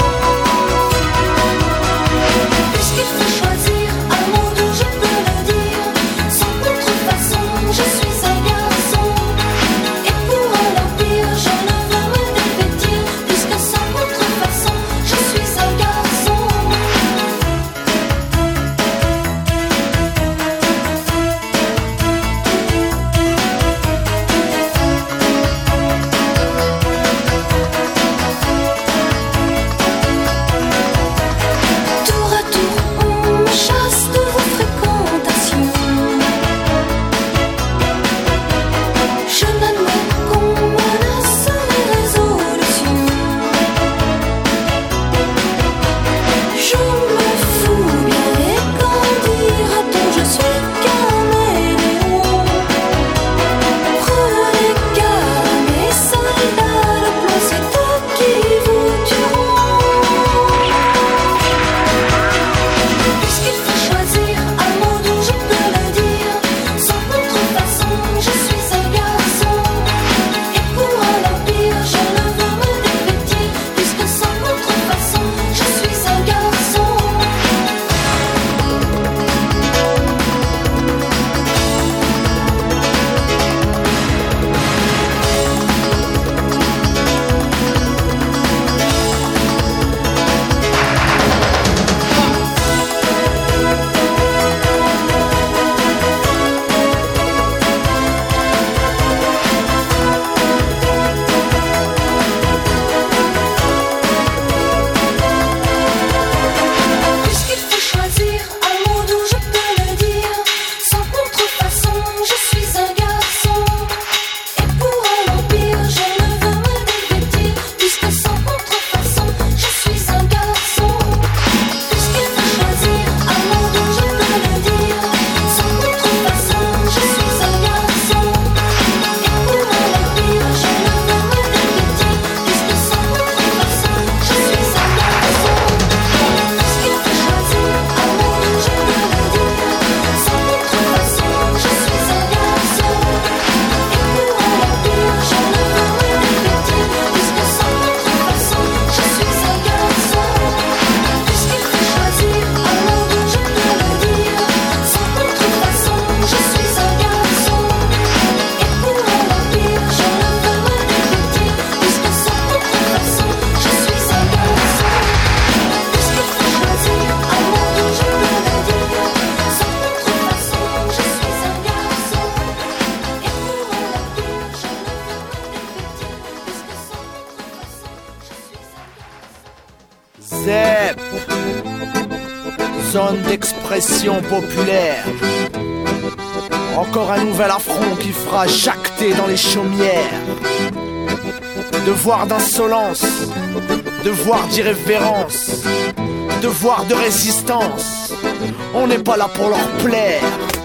Puisqu'il faut choisir un mot dont je peux le dire, sans contrefaçon, je suis un garçon. Et pour un empire, je ne veux me dévêtir, puisque sans contrefaçon, je suis un garçon. Tour à tour, on me chasse de vos fréquentations. Je n'admets qu'on menace mes résolutions. Je me fous bien et quand dira-t-on, je suis caméléon. Prenez garde, mes soldats, le plomb, c'est eux qui vous tueront. Puisqu'il faut choisir un mot dont je peux le dire, sans contrefaçon, je suis un garçon. Et pour un empire, je ne veux me dévêtir, puisque sans contrefaçon, je suis un garçon. Puisqu'il faut choisir un mot dont je peux le dire, sans contrefaçon, je suis un garçon. Et pour un empire, je ne veux me dévêtir, puisque sans contrefaçon, je suis un garçon. Puisqu'il faut choisir un mot dont je peux le dire, sans contrefaçon, je suis un garçon. Et pour un empire, je ne veux me dévêtir, puisque sans contrefaçon, je suis un garçon. Puisqu'il faut choisir un mot dont je peux le dire, sans contrefaçon, je suis un garçon. Et pour un empire, je ne veux me dévêtir, puisque sans contrefaçon, je suis un garçon. Puisqu'il faut choisir un mot dont je peux le dire, sans contrefaçon, je suis un garçon. Et pour un empire, je ne veux me dévêtir, puisque sans contrefaçon, je suis un garçon. Puisqu'il faut choisir un mot dont je peux le dire, sans contrefaçon, je suis un garçon. Et pour un empire, je ne veux me dévêtir, puisque sans contrefaçon, je suis un garçon. ZEP, zone d'expression populaire. Encore un nouvel affront qui fera jacter dans les chaumières. Devoir d'insolence, devoir d'irrévérence, devoir de résistance. On n'est pas là pour leur plaire.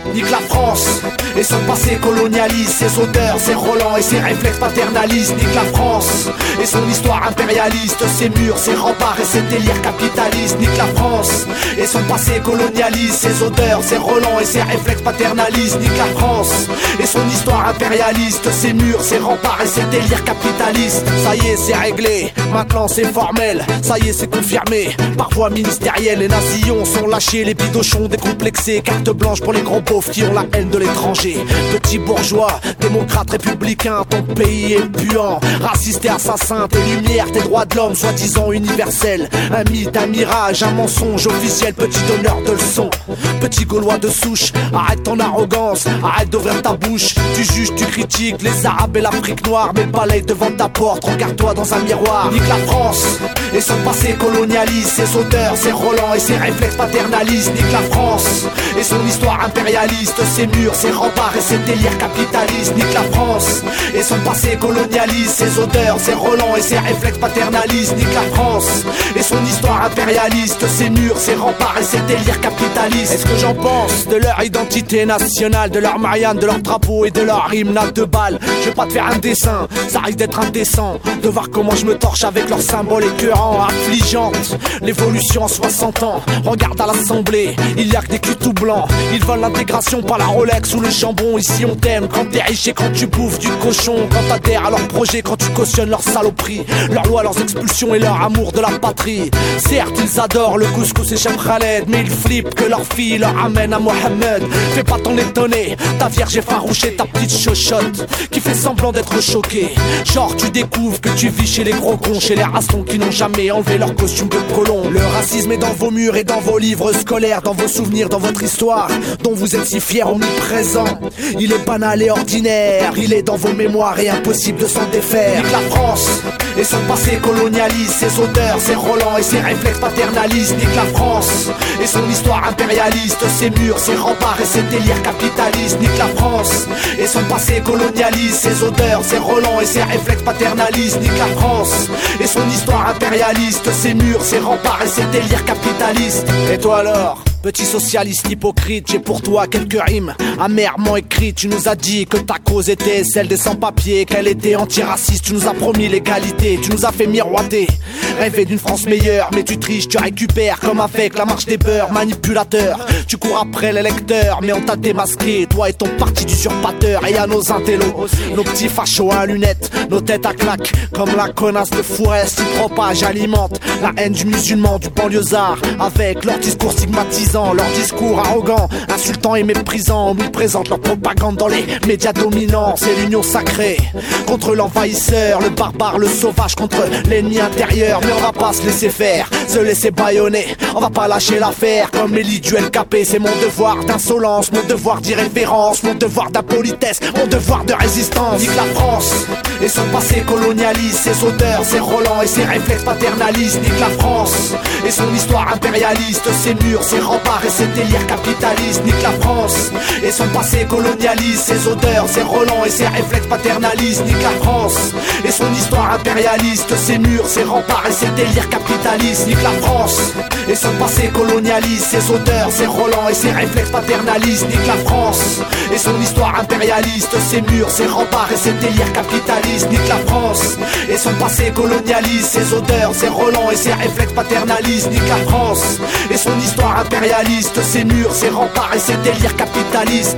nique la France et son passé colonialiste, ses odeurs, ses relents et ses réflexes paternalistes. Nique la France et son histoire impérialiste, ses murs, ses remparts et ses délires capitalistes. Nique la France et son passé colonialiste, ses odeurs, ses relents et ses réflexes paternalistes. Nique la France et son histoire impérialiste, ses murs, ses remparts et ses délires capitalistes. Ça y est, c'est réglé, maintenant c'est formel. Ça y est, c'est confirmé, par voie ministérielle. Les nazillons sont lâchés, les bidochons décomplexés. Carte blanche pour les gros beaufs qui ont la haine de l'étranger. Petits bourgeois, démocrates républicains, ton pays est puant. Raciste et assassin, tes lumières, tes droits de l'homme, soi-disant universels. Un mythe, un mirage, un mensonge officiel. Petit donneur de leçons, petit gaulois de souche. Arrête ton arrogance, arrête d'ouvrir ta bouche. Tu juges, tu critiques les arabes et l'Afrique noire. Mais balaye devant ta porte, regarde-toi dans un miroir. Nique la France et son passé colonialiste, ses odeurs, ses relents et ses réflexes paternalistes. Nique la France et son histoire impérialiste, ses murs, ses remparts et ses délires capitalistes. Nique la France et son passé colonialiste, ses odeurs, ses relents et ses réflexes paternalistes. Nique la France et son histoire impérialiste, ses murs, ses remparts et ses délires capitalistes. Est-ce que j'en pense de leur identité nationale, de leur Marianne, de leur drapeau et de leur hymne à deux balles? Je vais pas te faire un dessin, ça risque d'être indécent de voir comment je me torche avec leurs symboles écœurants, affligeantes. L'évolution en soixante ans, regarde à l'Assemblée, il y a que des culs tout blancs. Ils veulent l'intégration par la Rolex ou le jambon. Ici on t'aime quand t'es riche et quand tu bouffes du cochon, quand t'adhères à leurs projets, quand tu cautionnes leurs saloperies, leurs lois, leurs expulsions et leur amour de la patrie. Certes ils adorent le couscous et Chef Khaled, mais ils flippent que leur fille leur amène à Mohamed. Fais pas ton étonné, ta vierge effarouchée, ta petite chochotte qui fait semblant d'être choquée. Genre tu découvres que tu vis chez les gros cons, chez les rastons qui n'ont jamais enlevé leur costume de colon. Le racisme est dans vos murs et dans vos livres scolaires, dans vos souvenirs, dans votre histoire dont vous êtes si fiers omniprésents. Il est banal et ordinaire, il est dans vos mémoires et impossible de s'en défaire. Nique la France et son passé colonialiste, ses odeurs, ses relents et ses réflexes paternalistes. Nique la France et son histoire impérialiste, ses murs, ses remparts et ses délires capitalistes. Nique la France et son passé colonialiste, ses odeurs, ses relents et ses réflexes paternalistes. Nique la France et son histoire impérialiste, ses murs, ses remparts et ses délires capitalistes. Et toi alors, petit socialiste hypocrite, j'ai pour toi quelques rimes amèrement écrites. Tu nous as dit que ta cause était celle des sans-papiers, qu'elle était antiraciste, tu nous as promis l'égalité, tu nous as fait miroiter, rêver d'une France meilleure. Mais tu triches, tu récupères comme avec la marche des beurs. Manipulateur, tu cours après les lecteurs, mais on t'a démasqué, toi et ton parti d'usurpateur. Et à nos intellos, nos petits fachos à lunettes, nos têtes à claques, comme la connasse de Fourest qui propage, alimente la haine du musulman, du banlieusard, avec leur discours stigmatisant, leur discours arrogant, insultant et méprisant. Nous présentent leur propagande dans les médias dominants. C'est l'union sacrée contre l'envahisseur, le barbare, le sauvage contre l'ennemi intérieur. Mais on va pas se laisser faire, se laisser bâillonner, on va pas lâcher l'affaire comme Mélie du L K P. C'est mon devoir d'insolence, mon devoir d'irrévérence, mon devoir d'impolitesse, mon devoir de résistance. Nique la France et son passé colonialiste, ses odeurs, ses relents et ses réflexes paternalistes. Nique la France et son histoire impérialiste, ses murs, ses remparts et ses délires capitalistes. Nique la France et son passé colonialiste, ses odeurs, ses relents et ses réflexes paternalistes. Nique la France et son histoire impérialiste, ses murs, ses remparts et ses délires capitalistes. Nique la France et son passé colonialiste, ses odeurs, ses relents et ses réflexes paternalistes. Nique la France et son histoire impérialiste, ses murs, ses remparts et ses délires capitalistes. Nique la France et son passé colonialiste, ses odeurs, ses relents et ses réflexes paternalistes. Nique la France et son histoire impérialiste, ses murs, ses remparts et ses délires capitalistes.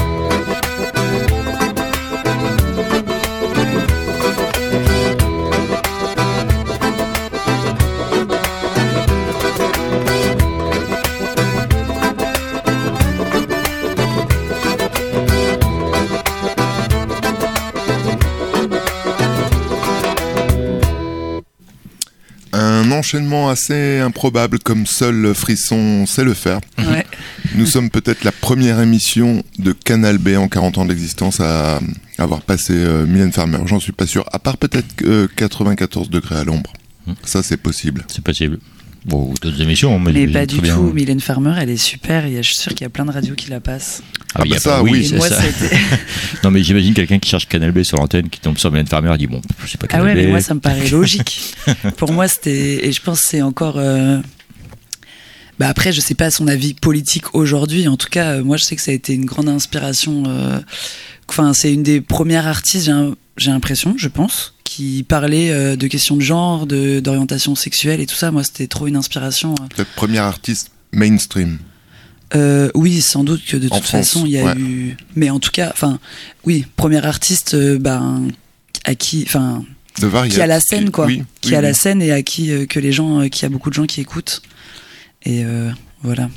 Un enchaînement assez improbable comme seul Frisson sait le faire. Ouais. Nous sommes peut-être la première émission de Canal B en quarante ans d'existence à avoir passé euh, Mylène Farmer. J'en suis pas sûr. À part peut-être euh, quatre-vingt-quatorze degrés à l'ombre. Mmh. Ça, c'est possible. C'est possible. Bon, d'autres émissions, mais, mais pas du bien. tout. Mylène Farmer, elle est super. Et je suis sûr qu'il y a plein de radios qui la passent. Ah, ah bah ça, pas, oui, oui c'est moi, ça. Non, mais j'imagine quelqu'un qui cherche Canal B sur l'antenne, qui tombe sur Mylène Farmer, et dit bon, je sais pas Canal B. Ah ouais, B. mais moi, ça me paraît logique. Pour moi, c'était, et je pense que c'est encore. Euh... Bah après, je sais pas son avis politique aujourd'hui. En tout cas, euh, moi, je sais que ça a été une grande inspiration. euh, Enfin, c'est une des premières artistes, j'ai, un- j'ai l'impression, je pense, qui parlait euh, de questions de genre, de, d'orientation sexuelle et tout ça. Moi, c'était trop une inspiration. euh. Peut-être premier artiste mainstream. Euh, oui, sans doute que de En toute France, façon, il y a ouais. eu. Mais en tout cas, enfin, oui, premier artiste, euh, ben, à qui, enfin, De variété. qui a la scène, quoi, Oui, qui oui, a la oui. scène et à qui euh, que les gens, euh, qui a beaucoup de gens qui écoutent. Et euh, voilà.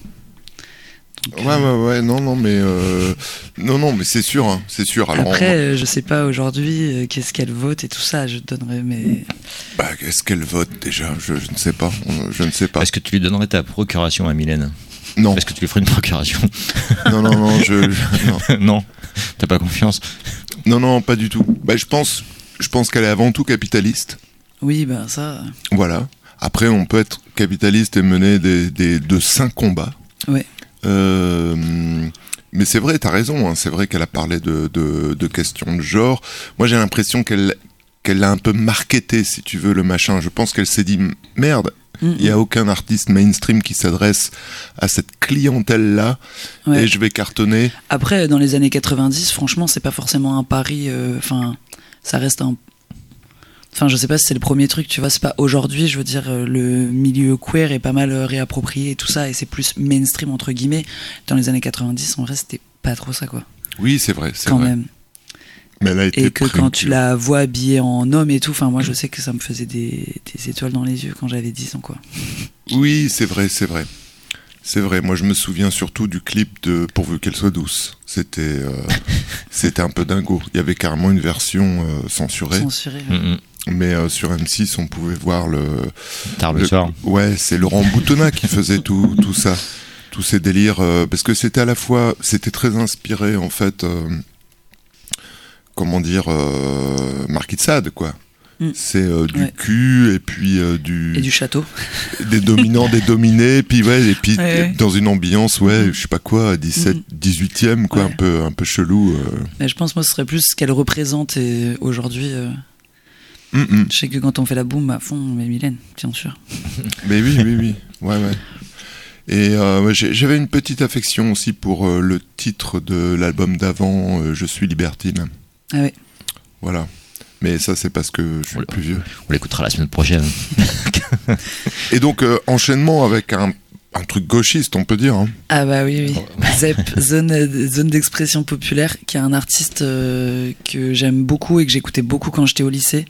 Donc, Ouais, ouais, ouais, non, non, mais euh, non, non, mais c'est sûr, hein, c'est sûr. Alors, Après, on- euh, je sais pas aujourd'hui euh, qu'est-ce qu'elle vote et tout ça. Je te donnerai mes. bah, est-ce qu'elle vote déjà je, je ne sais pas, on- je ne sais pas. Est-ce que tu lui donnerais ta procuration à Mylène? Non, Est-ce que tu lui ferais une procuration? non, non, non, je, je- non, Non, t'as pas confiance? non, non, pas du tout. Bah, je pense, je pense qu'elle est avant tout capitaliste. Oui, ben ça. Voilà. Après, on peut être capitaliste et mener des, des, de sains combats. Ouais. Euh, mais c'est vrai, t'as raison, hein, c'est vrai qu'elle a parlé de, de, de questions de genre. Moi, j'ai l'impression qu'elle qu'elle l'a un peu marketé, si tu veux, le machin. Je pense qu'elle s'est dit, merde, il n'y a aucun artiste mainstream qui s'adresse à cette clientèle-là, Ouais. et je vais cartonner. Après, dans les années quatre-vingt-dix, franchement, c'est pas forcément un pari. Enfin, ça reste un. Enfin, je sais pas si c'est le premier truc, tu vois. C'est pas aujourd'hui, je veux dire, euh, le milieu queer est pas mal euh, réapproprié et tout ça, et c'est plus mainstream, entre guillemets. Dans les années quatre-vingt-dix, en vrai, c'était pas trop ça, quoi. Oui, c'est vrai, c'est Quand vrai. même. Mais elle a été Et que prise, quand tu vois. la vois habillée en homme et tout, enfin, moi, je sais que ça me faisait des, des étoiles dans les yeux quand j'avais dix ans, quoi. Oui, c'est vrai, c'est vrai. C'est vrai, moi je me souviens surtout du clip de Pourvu qu'elle soit douce. C'était euh, c'était un peu dingo. Il y avait carrément une version euh, censurée. Censuré. Ouais. Mm, mm. Mais euh, sur M six, on pouvait voir le... Tard le soir. Ouais, c'est Laurent Boutonnat qui faisait tout, tout ça. Tous ces délires. euh, parce que c'était à la fois... C'était très inspiré, en fait... euh, comment dire... Euh, Marquis de Sade, quoi. Mm. C'est euh, du Ouais. cul, et puis euh, du... Et du château. des dominants, des dominés, puis ouais, et puis Ouais, ouais. dans une ambiance, ouais, je sais pas quoi, dix-sept, Mhm. dix-huitième, quoi, Ouais. un peu, un peu chelou. euh. Mais je pense, moi, ce serait plus ce qu'elle représente et aujourd'hui. euh, Mm, mm. Je sais que quand on fait la boum à fond, mais Mylène, bien sûr. Mais oui, oui, oui, ouais, ouais. Et euh, ouais, j'ai- j'avais une petite affection aussi pour euh, le titre de l'album d'avant, euh, Je suis libertine. Ah ouais. Voilà. Mais ça, c'est parce que je suis Oula. plus vieux. On l'écoutera la semaine prochaine. Et donc, euh, enchaînement avec un, un truc gauchiste, on peut dire. Hein. Ah bah oui, oui. Zep, zone, euh, zone d'expression populaire, qui est un artiste euh, que j'aime beaucoup et que j'écoutais beaucoup quand j'étais au lycée.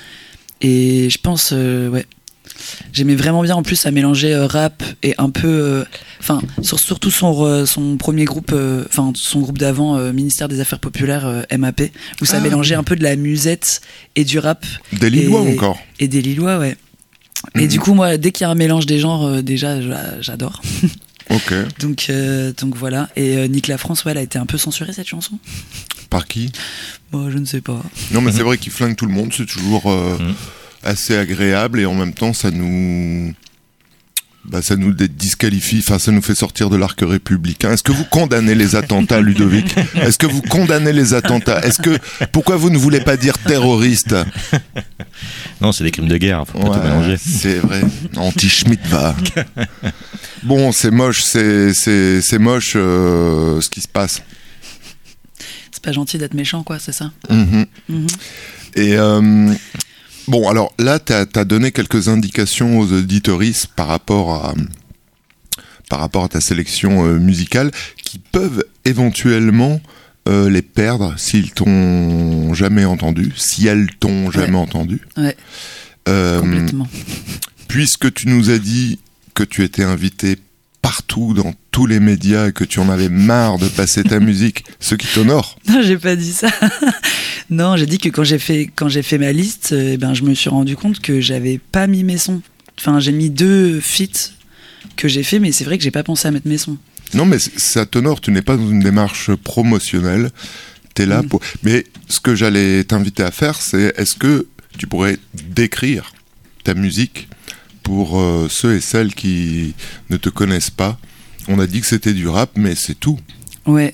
Et je pense, euh, ouais, j'aimais vraiment bien en plus à mélanger euh, rap et un peu, enfin, sur, surtout son, euh, son premier groupe, enfin son groupe d'avant, euh, Ministère des Affaires Populaires, euh, M A P, où ça Ah, mélangeait un peu de la musette et du rap. Des Lillois Et- encore. Et des Lillois, ouais. Et Mhm. du coup, moi, dès qu'il y a un mélange des genres, euh, déjà, j'a- j'adore. Ok. Donc, euh, donc voilà. Et euh, Nick La France, ouais, elle a été un peu censurée, cette chanson. Par qui? Bon, je ne sais pas. Non, mais c'est vrai qu'il flingue tout le monde, c'est toujours euh, Mhm. assez agréable et en même temps, ça nous. Bah, ça nous dé- disqualifie, enfin, ça nous fait sortir de l'arc républicain. Est-ce que vous condamnez les attentats, Ludovic? Est-ce que vous condamnez les attentats? Est-ce que. Pourquoi vous ne voulez pas dire terroriste? Non, c'est des crimes de guerre, faut pas Ouais, tout mélanger. c'est vrai. Anti-Schmitt va. Bon, c'est moche, c'est, c'est, c'est moche euh, ce qui se passe. C'est pas gentil d'être méchant, quoi, c'est ça. Mhm. Mhm. Et euh, bon, alors là, tu as donné quelques indications aux auditoristes par rapport à, par rapport à ta sélection euh, musicale qui peuvent éventuellement euh, les perdre s'ils t'ont jamais entendu, si elles t'ont jamais Ouais. entendu. Ouais, Euh, complètement. puisque tu nous as dit que tu étais invité partout dans tous les médias et que tu en avais marre de passer ta musique, ce qui t'honore. Non, j'ai pas dit ça. Non, j'ai dit que quand j'ai fait, quand j'ai fait ma liste, euh, eh ben, je me suis rendu compte que j'avais pas mis mes sons. Enfin, j'ai mis deux feats que j'ai fait, mais c'est vrai que j'ai pas pensé à mettre mes sons. Non, mais c- ça t'honore, tu n'es pas dans une démarche promotionnelle. T'es là Mm. pour. Mais ce que j'allais t'inviter à faire, c'est est-ce que tu pourrais décrire ta musique pour euh, ceux et celles qui ne te connaissent pas? On a dit que c'était du rap, mais c'est tout. Ouais.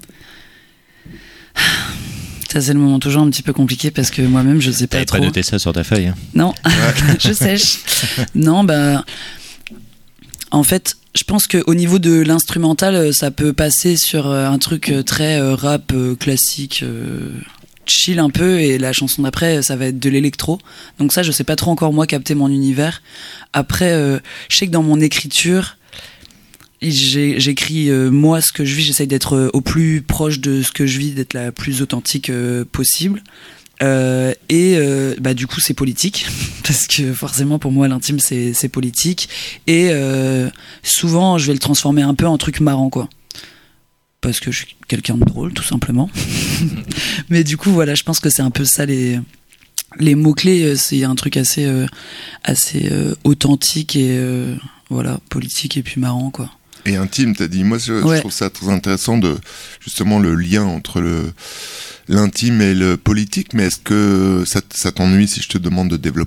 Ça, c'est le moment toujours un petit peu compliqué parce que moi-même, je sais pas T'avais trop. pas noté ça sur ta feuille. Hein. Non, je sèche. Non, bah. En fait, je pense qu'au niveau de l'instrumental, ça peut passer sur un truc très rap classique, chill un peu, et la chanson d'après, ça va être de l'électro. Donc ça, je sais pas trop encore moi capter mon univers. Après, euh, je sais que dans mon écriture, j'ai, j'écris euh, moi ce que je vis, j'essaye d'être euh, au plus proche de ce que je vis, d'être la plus authentique euh, possible. Euh, et euh, bah du coup c'est politique parce que forcément pour moi l'intime c'est, c'est politique, et euh, souvent je vais le transformer un peu en truc marrant quoi, parce que je suis quelqu'un de drôle tout simplement. Mais du coup voilà, je pense que c'est un peu ça les les mots clés, c'est un truc assez euh, assez euh, authentique et euh, voilà, politique et puis marrant quoi. Et intime, t'as dit. Moi, je, ouais. je trouve ça très intéressant de justement le lien entre le l'intime et le politique. Mais est-ce que ça, ça t'ennuie si je te demande de développer ?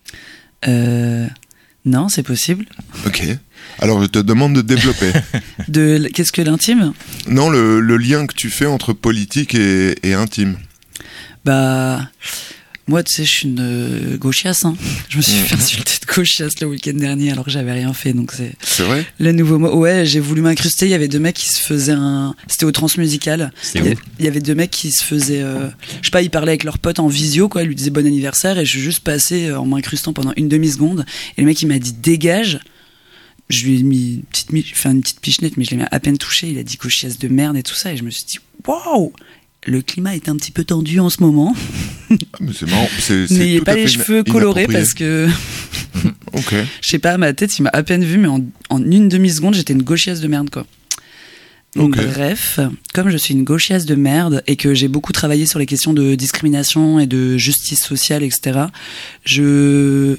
euh, Non, c'est possible. Ok. Alors, je te demande de développer. De qu'est-ce que l'intime ? Non, le, le lien que tu fais entre politique et, et intime. Bah. Moi, tu sais, je suis une euh, gauchiasse. Hein. Je me suis fait insulter de gauchiasse le week-end dernier alors que j'avais rien fait. Donc c'est. C'est vrai ? Le nouveau mot. Ouais, j'ai voulu m'incruster. Il y avait deux mecs qui se faisaient un. C'était au Transmusical. C'est il, y où a, il y avait deux mecs qui se faisaient. Euh... Je sais pas, ils parlaient avec leur pote en visio, quoi. Ils lui disaient bon anniversaire et je suis juste passé en m'incrustant pendant une demi-seconde. Et le mec, il m'a dit dégage. Je lui ai mis une petite, mi... enfin, une petite pichenette, mais je l'ai à peine touché. Il a dit gauchiasse de merde et tout ça. Et je me suis dit waouh! Le climat est un petit peu tendu en ce moment. Ah, mais c'est marrant. C'est, c'est N'ayez pas les cheveux colorés parce que. Ok. Je sais pas, ma tête, il m'a à peine vu, mais en, en une demi-seconde, j'étais une gauchiasse de merde, quoi. Donc, okay. Bref, comme je suis une gauchiasse de merde et que j'ai beaucoup travaillé sur les questions de discrimination et de justice sociale, et cetera, je.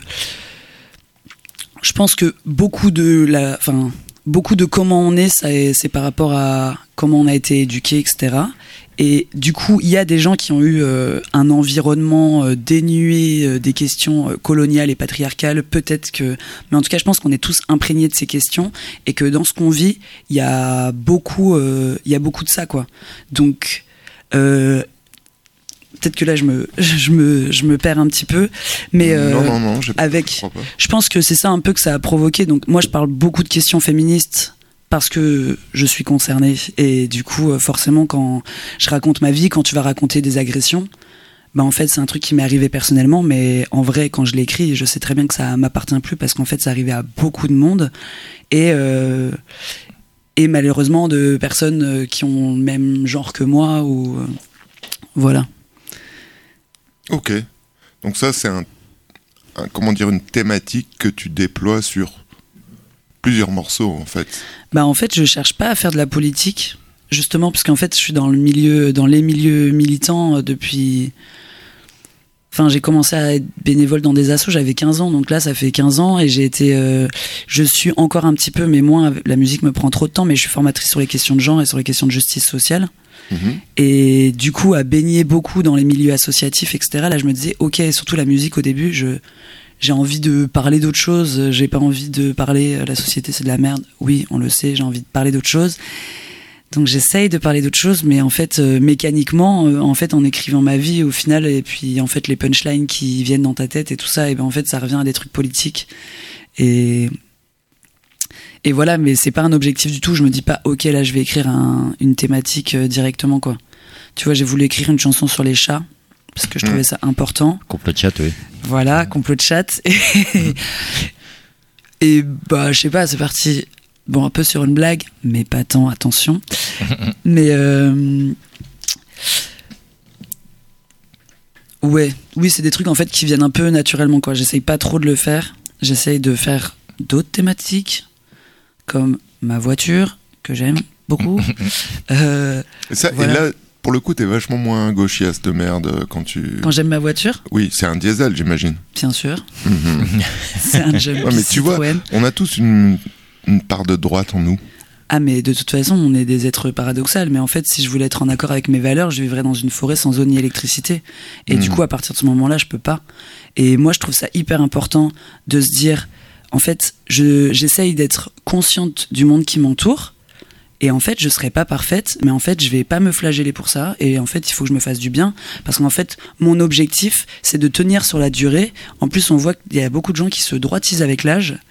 Je pense que beaucoup de la. Enfin, beaucoup de comment on est, ça est, c'est par rapport à comment on a été éduqué, et cetera. Et du coup, il y a des gens qui ont eu euh, un environnement euh, dénué euh, des questions euh, coloniales et patriarcales, peut-être que... Mais en tout cas, je pense qu'on est tous imprégnés de ces questions et que dans ce qu'on vit, il y a beaucoup, euh, il y a beaucoup de ça, quoi. Donc, euh, peut-être que là, je me, je, me, je me perds un petit peu, mais euh, non, non, non, j'ai pas, avec... je crois pas. Je pense que c'est ça un peu que ça a provoqué. Donc, moi, je parle beaucoup de questions féministes, parce que je suis concernée, et du coup forcément quand je raconte ma vie, quand tu vas raconter des agressions, bah en fait c'est un truc qui m'est arrivé personnellement, mais en vrai quand je l'écris je sais très bien que ça m'appartient plus parce qu'en fait ça arrivait à beaucoup de monde et, euh, et malheureusement de personnes qui ont le même genre que moi ou euh, voilà. Ok, donc ça c'est un, un comment dire une thématique que tu déploies sur plusieurs morceaux en fait. Bah en fait je cherche pas à faire de la politique justement parce qu'en fait je suis dans le milieu, dans les milieux militants depuis. Enfin j'ai commencé à être bénévole dans des assos, j'avais quinze ans, donc là ça fait quinze ans et j'ai été, euh, je suis encore un petit peu mais moins, la musique me prend trop de temps, mais je suis formatrice sur les questions de genre et sur les questions de justice sociale. Mmh. Et du coup à baigner beaucoup dans les milieux associatifs et cetera. Là je me disais ok, surtout la musique au début je j'ai envie de parler d'autre chose, j'ai pas envie de parler la société c'est de la merde, oui on le sait, j'ai envie de parler d'autre chose, donc j'essaye de parler d'autre chose, mais en fait euh, mécaniquement euh, en fait en écrivant ma vie au final, et puis en fait les punchlines qui viennent dans ta tête et tout ça, et ben en fait ça revient à des trucs politiques et et voilà, mais c'est pas un objectif du tout, je me dis pas ok là je vais écrire un, une thématique euh, directement quoi, tu vois j'ai voulu écrire une chanson sur les chats parce que je trouvais ça important. Complot de chat, oui. Voilà, complot de chat. Et, et bah, je sais pas, c'est parti. Bon, un peu sur une blague, mais pas tant, attention. Mais euh... ouais, oui, c'est des trucs en fait qui viennent un peu naturellement, quoi. J'essaye pas trop de le faire. J'essaye de faire d'autres thématiques, comme ma voiture, que j'aime beaucoup. euh, et, ça, voilà. Et là, pour le coup, t'es vachement moins gauchiasse de merde quand tu... Quand j'aime ma voiture ? Oui, c'est un diesel, j'imagine. Bien sûr. Mm-hmm. C'est un Jumpy ouais, mais tu vois, on a tous une, une part de droite en nous. Ah, mais de toute façon, on est des êtres paradoxaux. Mais en fait, si je voulais être en accord avec mes valeurs, je vivrais dans une forêt sans eau ni électricité. Et mm. du coup, à partir de ce moment-là, je peux pas. Et moi, je trouve ça hyper important de se dire... En fait, je, j'essaye d'être consciente du monde qui m'entoure. Et en fait, je serai pas parfaite, mais en fait, je vais pas me flageller pour ça. Et en fait, il faut que je me fasse du bien. Parce qu'en fait, mon objectif, c'est de tenir sur la durée. En plus, on voit qu'il y a beaucoup de gens qui se droitisent avec l'âge.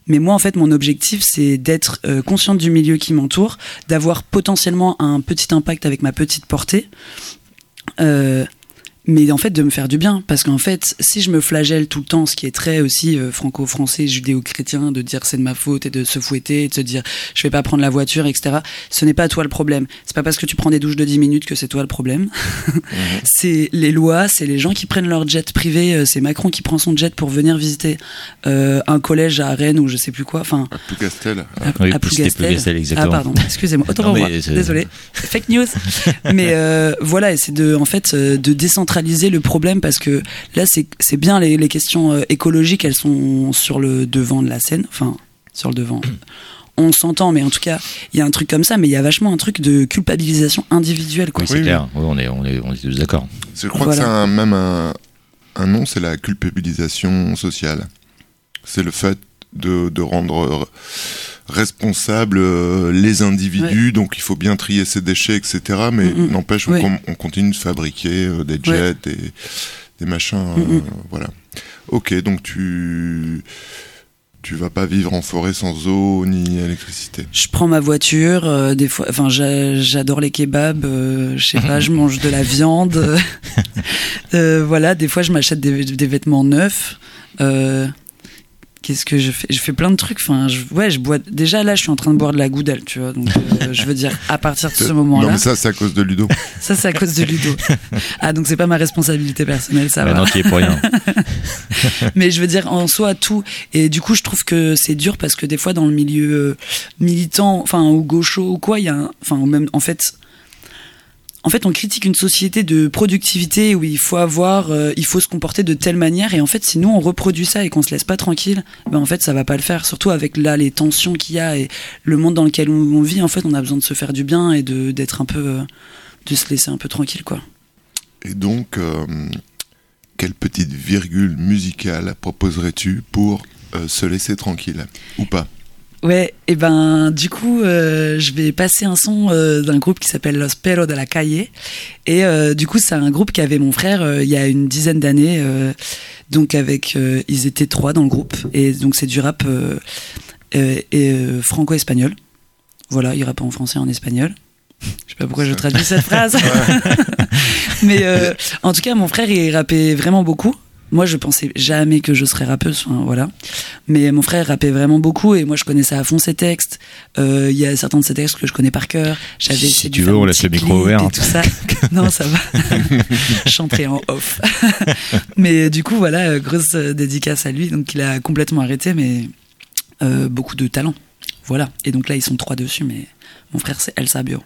Mais moi, en fait, mon objectif, c'est d'être euh, consciente du milieu qui m'entoure, d'avoir potentiellement un petit impact avec ma petite portée. Euh, mais en fait de me faire du bien, parce qu'en fait si je me flagelle tout le temps, ce qui est très aussi euh, franco-français, judéo-chrétien, de dire c'est de ma faute et de se fouetter et de se dire je vais pas prendre la voiture, etc., ce n'est pas toi le problème, c'est pas parce que tu prends des douches de dix minutes que c'est toi le problème. Mmh. C'est les lois, c'est les gens qui prennent leur jet privé, c'est Macron qui prend son jet pour venir visiter euh, un collège à Rennes ou je sais plus quoi, enfin à Plougastel. à, oui, à Plougastel. Plougastel, exactement. Ah pardon, excusez-moi, autant pour moi, désolé, fake news. Mais euh, voilà, et c'est de en fait euh, de décentraliser le problème, parce que là c'est, c'est bien les, les questions euh, écologiques, elles sont sur le devant de la scène, enfin sur le devant on s'entend, mais en tout cas il y a un truc comme ça, mais il y a vachement un truc de culpabilisation individuelle, quoi. Oui, c'est oui, clair, oui, on, est, on, est, on est tous d'accord. Je crois voilà. que c'est un, même un, un nom, c'est la culpabilisation sociale. C'est le fait de, de rendre responsables euh, les individus, ouais. Donc il faut bien trier ses déchets, et cetera. Mais mm-hmm. n'empêche, on, ouais. com- on continue de fabriquer euh, des jets, ouais. des, des machins, mm-hmm. euh, voilà. Ok, donc tu tu vas pas vivre en forêt sans eau ni électricité. Je prends ma voiture, euh, des fois, enfin j'a, j'adore les kebabs, euh, je sais pas, je mange de la viande, euh, voilà, des fois je m'achète des, des vêtements neufs. Euh, Qu'est-ce que je fais ? Je fais plein de trucs. Enfin, je, ouais, je bois. Déjà là, je suis en train de boire de la goudelle, tu vois. Donc, euh, je veux dire, à partir de ce moment-là. Non, mais ça, c'est à cause de Ludo. Ça, c'est à cause de Ludo. Ah, donc c'est pas ma responsabilité personnelle, ça bah va. Non, tu es pour rien. Mais je veux dire, en soi, tout. Et du coup, je trouve que c'est dur parce que des fois, dans le milieu euh, militant, enfin, ou gaucho ou quoi, il y a, un, enfin, ou même, en fait. En fait, on critique une société de productivité où il faut avoir, euh, il faut se comporter de telle manière, et en fait, si nous on reproduit ça et qu'on se laisse pas tranquille, ben en fait, ça va pas le faire. Surtout avec là les tensions qu'il y a et le monde dans lequel on, on vit, en fait, on a besoin de se faire du bien et de d'être un peu, euh, de se laisser un peu tranquille, quoi. Et donc, euh, quelle petite virgule musicale proposerais-tu pour euh, se laisser tranquille, ou pas ? Ouais, et ben du coup, euh, je vais passer un son euh, d'un groupe qui s'appelle Los Perros de la Calle. Et euh, du coup, c'est un groupe qu'avait mon frère euh, il y a une dizaine d'années. Euh, donc avec, euh, ils étaient trois dans le groupe. Et donc c'est du rap euh, euh, et, euh, franco-espagnol. Voilà, ils rappent en français et en espagnol. Je sais pas pourquoi je traduis cette phrase. Mais euh, en tout cas, mon frère, il rappait vraiment beaucoup. Moi, je pensais jamais que je serais rappeuse, enfin, voilà. Mais mon frère rappait vraiment beaucoup et moi, je connaissais à fond ses textes. Il euh, y a certains de ses textes que je connais par cœur. J'avais essayé si de tu veux, on laisse le micro ouvert. Et tout ça. Non, ça va. Je chanterai en off. Mais du coup, voilà, grosse dédicace à lui. Donc, il a complètement arrêté, mais euh, beaucoup de talent. Voilà. Et donc là, ils sont trois dessus, mais mon frère, c'est El Sabio.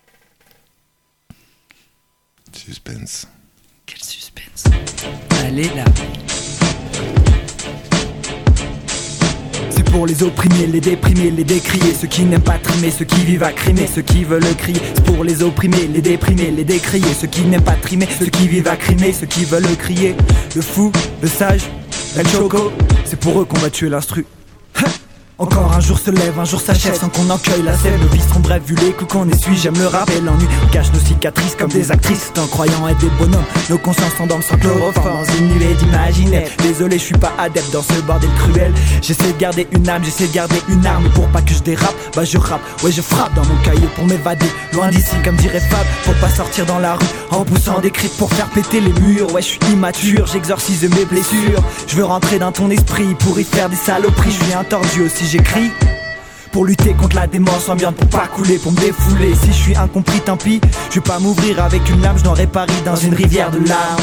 Suspense. Quel suspense. Allez là. C'est pour les opprimés, les déprimés, les décriés, ceux qui n'aiment pas trimer, ceux qui vivent à crimer, ceux qui veulent crier. C'est pour les opprimés, les déprimés, les décriés, ceux qui n'aiment pas trimer, ceux qui vivent à crimer, ceux qui veulent crier. Le fou, le sage, El Choco, c'est pour eux qu'on va tuer l'instru. Encore un jour se lève, un jour s'achève sans qu'on en cueille la sève. Nos vies sont brèves vu les coups qu'on essuie, j'aime le rap et l'ennui. On cache nos cicatrices comme des actrices, en croyant être des bonhommes. Nos consciences s'endorment sans chloroforme dans une nuée d'imaginaire. Désolé, je suis pas adepte dans ce bordel cruel. J'essaie de garder une âme, j'essaie de garder une arme. Pour pas que je dérape, bah je rappe, ouais je frappe dans mon cahier pour m'évader. Loin d'ici comme dirait Fab, faut pas sortir dans la rue en poussant des cris pour faire péter les murs. Ouais je suis immature, j'exorcise mes blessures. Je veux rentrer dans ton esprit pour y faire des saloperies. Je suis un tordu aussi j'écris pour lutter contre la démence ambiante, pour pas couler, pour me défouler. Si je suis incompris, tant pis, je vais pas m'ouvrir avec une lame, je n'aurai pas ri dans une rivière de larmes.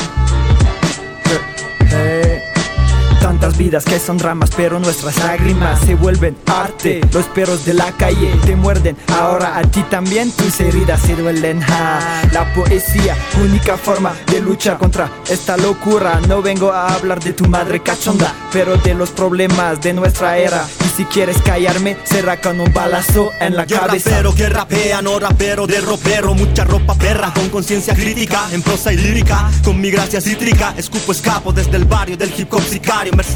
Hey. Tantas vidas que son dramas, pero nuestras lágrimas se vuelven arte. Los perros de la calle te muerden, ahora a ti también tus heridas se duelen. Ja. La poesía, única forma de luchar contra esta locura. No vengo a hablar de tu madre cachonda, pero de los problemas de nuestra era. Y si quieres callarme, será con un balazo en la Yo cabeza. rapero que rapea, no rapero de ropero. Mucha ropa perra, con conciencia crítica, en prosa y lírica, con mi gracia cítrica. Escupo escapo desde el barrio del hip hop sicario. Mercedes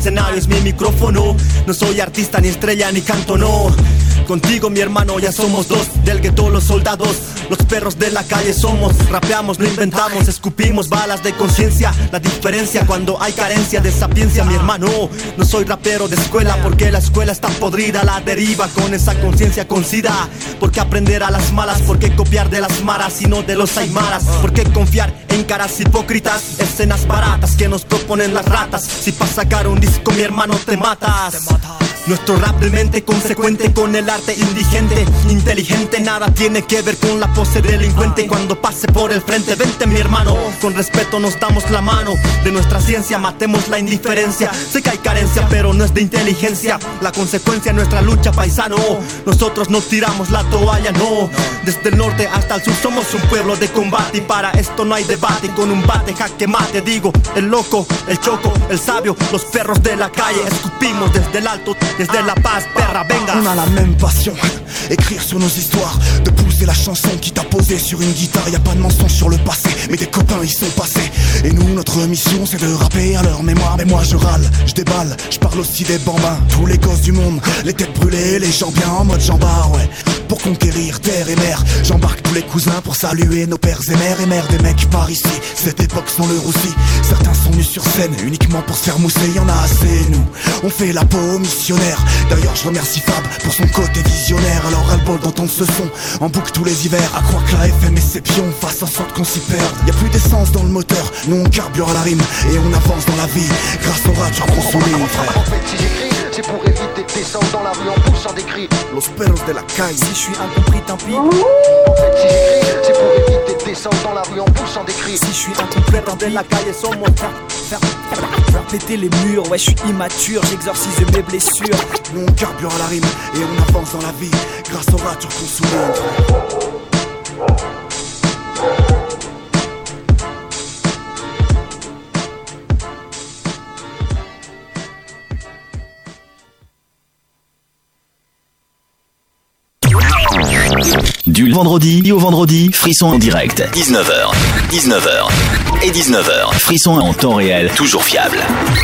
escenario es mi micrófono. No soy artista, ni estrella, ni canto, no. Contigo, mi hermano, ya somos dos. Del gueto los soldados, los perros de la calle somos. Rapeamos, no inventamos, escupimos balas de conciencia. La diferencia cuando hay carencia de sapiencia, mi hermano. No soy rapero de escuela porque la escuela está podrida. La deriva con esa conciencia con sida. ¿Por qué aprender a las malas? ¿Por qué copiar de las maras y no de los aymaras? ¿Por qué confiar en caras hipócritas? Escenas baratas que nos proponen las ratas. Si para sacar un disco, mi hermano, te matas. Nuestro rap de mente consecuente con el arte indigente, inteligente, nada tiene que ver con la pose delincuente. Cuando pase por el frente, vente mi hermano, con respeto nos damos la mano. De nuestra ciencia matemos la indiferencia. Sé que hay carencia pero no es de inteligencia. La consecuencia es nuestra lucha, paisano. Nosotros no tiramos la toalla, no. Desde el norte hasta el sur somos un pueblo de combate. Y para esto no hay debate, con un bate jaque mate. Digo, el loco, el choco, el sabio, los perros de la calle. Escupimos desde el alto, desde la paz, perra, venga. On a la même passion, écrire sur nos histoires, de pousser la chanson qui t'a posé sur une guitare. Y a pas de mensonge sur le passé, mais des copains ils sont passés. Et nous notre mission c'est de rapper à leur mémoire. Mais moi je râle, je déballe, je parle aussi des bambins. Tous les gosses du monde, les têtes brûlées, les gens bien en mode jambard, ouais. Pour conquérir terre et mer, j'embarque tous les cousins pour saluer nos pères et mères. Et mères des mecs par ici, cette époque sans le roussi. Certains sont nus sur scène uniquement pour se faire mousser. Y'en a assez, nous, on fait la peau missionnaire. D'ailleurs je remercie Fab pour son côté visionnaire. Alors ras-le-bol d'entendre ce son en boucle tous les hivers. À croire que la F M et ses pions fassent en sorte qu'on s'y perde. Y'a plus d'essence dans le moteur, nous on carbure à la rime. Et on avance dans la vie grâce au rap qu'on souligne, frère. En fait si j'écris, c'est pour éviter de descendre dans la rue en poussant des cris. Los perros de la calle. Si je suis incompris, tant pis. En fait si j'écris, c'est pour éviter de descendre dans la rue en poussant des cris. Si je suis incompris, tant pis. La calle sont mon frère. Faire, faire péter les murs, ouais je suis immature, j'exorcise mes blessures. Nous on carbure à la rime et on avance dans la vie grâce au rap qu'on souligne, frère. Du vendredi au vendredi, Frisson en direct. dix-neuf heures, dix-neuf heures et dix-neuf heures. Frisson en temps réel, toujours fiable.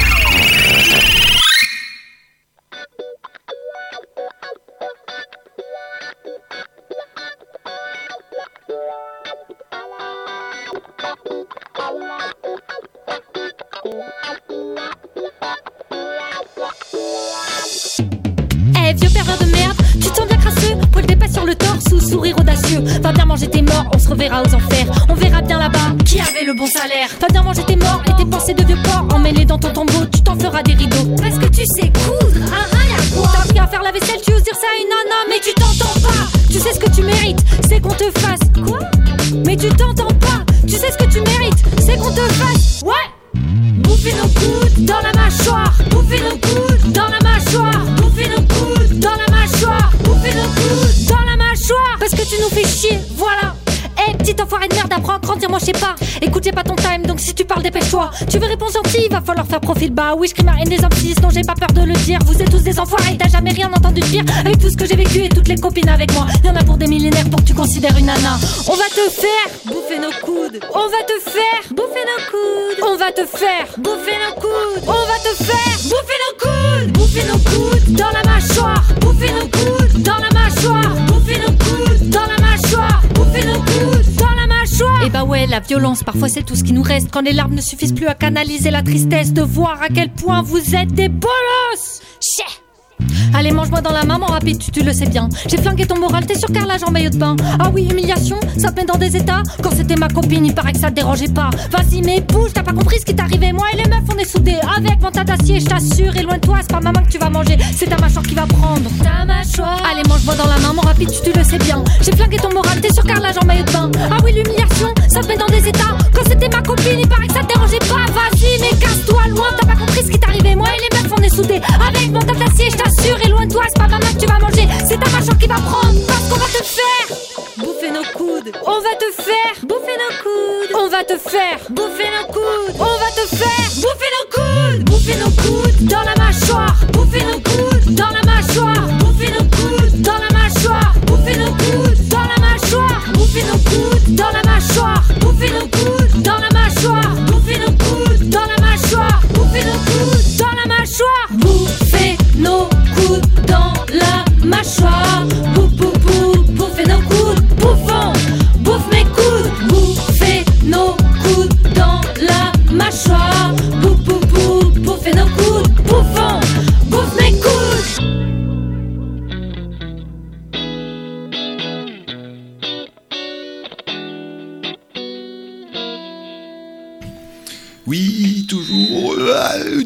Eh vieux pervers de merde, tu te sens bien crasseux, poil d'épais sur le torse ou sourire audacieux. Va bien manger tes morts, on se reverra aux enfers. On verra bien là-bas qui avait le bon salaire. Va bien manger tes morts et tes pensées de vieux porc. Emmène-les dans ton tombeau, tu t'en feras des rideaux. Parce que tu sais coudre, un rien à quoi. T'as appris à faire la vaisselle, tu oses dire ça à une nana. Mais tu t'entends pas, tu sais ce que tu mérites, c'est qu'on te fasse quoi. Mais tu t'entends pas, tu sais ce que tu mérites, c'est qu'on te fasse ouais. Bouffer nos coudes dans la mâchoire, bouffer nos coudes dans la mâchoire, bouffer nos coudes dans la mâchoire, bouffer nos coudes dans la mâchoire. Parce que tu nous fais chier, voilà. Eh hey, petit enfoiré de merde, apprends à grandir, moi je sais pas. Écoute, j'ai pas ton time, donc si tu parles, dépêche-toi. Tu veux répondre gentil, va falloir faire profil bas. Oui, je crie ma haine des hommes cis, non j'ai pas peur de le dire. Vous êtes tous des enfoirés, t'as jamais rien entendu de pire. Avec tout ce que j'ai vécu et toutes les copines avec moi. Y'en a pour des millénaires pour que tu considères une nana. On va te faire bouffer nos coudes. On va te faire bouffer nos coudes. On va te faire bouffer nos coudes. On va te faire bouffer nos coudes. Bouffer nos coudes dans la mâchoire. Bouffer nos coudes dans la mâchoire. Bouffer nos coudes dans la mâchoire. Bouffer nos coudes dans la mâchoire. Et bah ouais, la violence, parfois c'est tout ce qui nous reste. Quand les larmes ne suffisent plus à canaliser la tristesse. De voir à quel point vous êtes des bolosses. Chais. Allez, mange-moi dans la main, mon rapide, tu, tu le sais bien. J'ai flingué ton moral, t'es sur carrelage en maillot de bain. Ah oui, humiliation, ça te met dans des états. Quand c'était ma copine, il paraît que ça te dérangeait pas. Vas-y, mais bouge, t'as pas compris ce qui t'arrivait. Moi et les meufs, on est soudés. Avec ventat d'acier, je t'assure. Et loin de toi, c'est pas ma main que tu vas manger. C'est ta mâchoire qui va prendre ta mâchoire. Allez, mange-moi dans la main, mon rapide, tu, tu le sais bien. J'ai flingué ton moral, t'es sur carrelage en maillot de bain. Ah oui, l'humiliation, ça te met dans des états. Quand c'était ma copine, il paraît que ça te dérangeait pas. Vas-y, mais casse-toi loin, t'as pas compris ce qui t'arrivait. Moi et les meufs, on est soudés. Avec ventat d'acier, je t'assure. Et loin de toi, c'est pas ma main que tu vas manger, c'est ta mâchoire qui va prendre. Parce qu'on va te faire bouffer nos coudes. On va te faire bouffer nos coudes. On va te faire bouffer nos coudes. On va te faire bouffer nos coudes. Bouffer nos coudes dans la mâchoire. Bouffer nos coudes dans la mâchoire. Bouffer nos coudes dans la mâchoire. Bouffer nos coudes dans la mâchoire. Bouffer nos coudes dans la mâchoire. Bouffer nos coudes dans la mâchoire. Bouffer nos coudes dans la mâchoire. Bouffer nos coudes dans la mâchoire.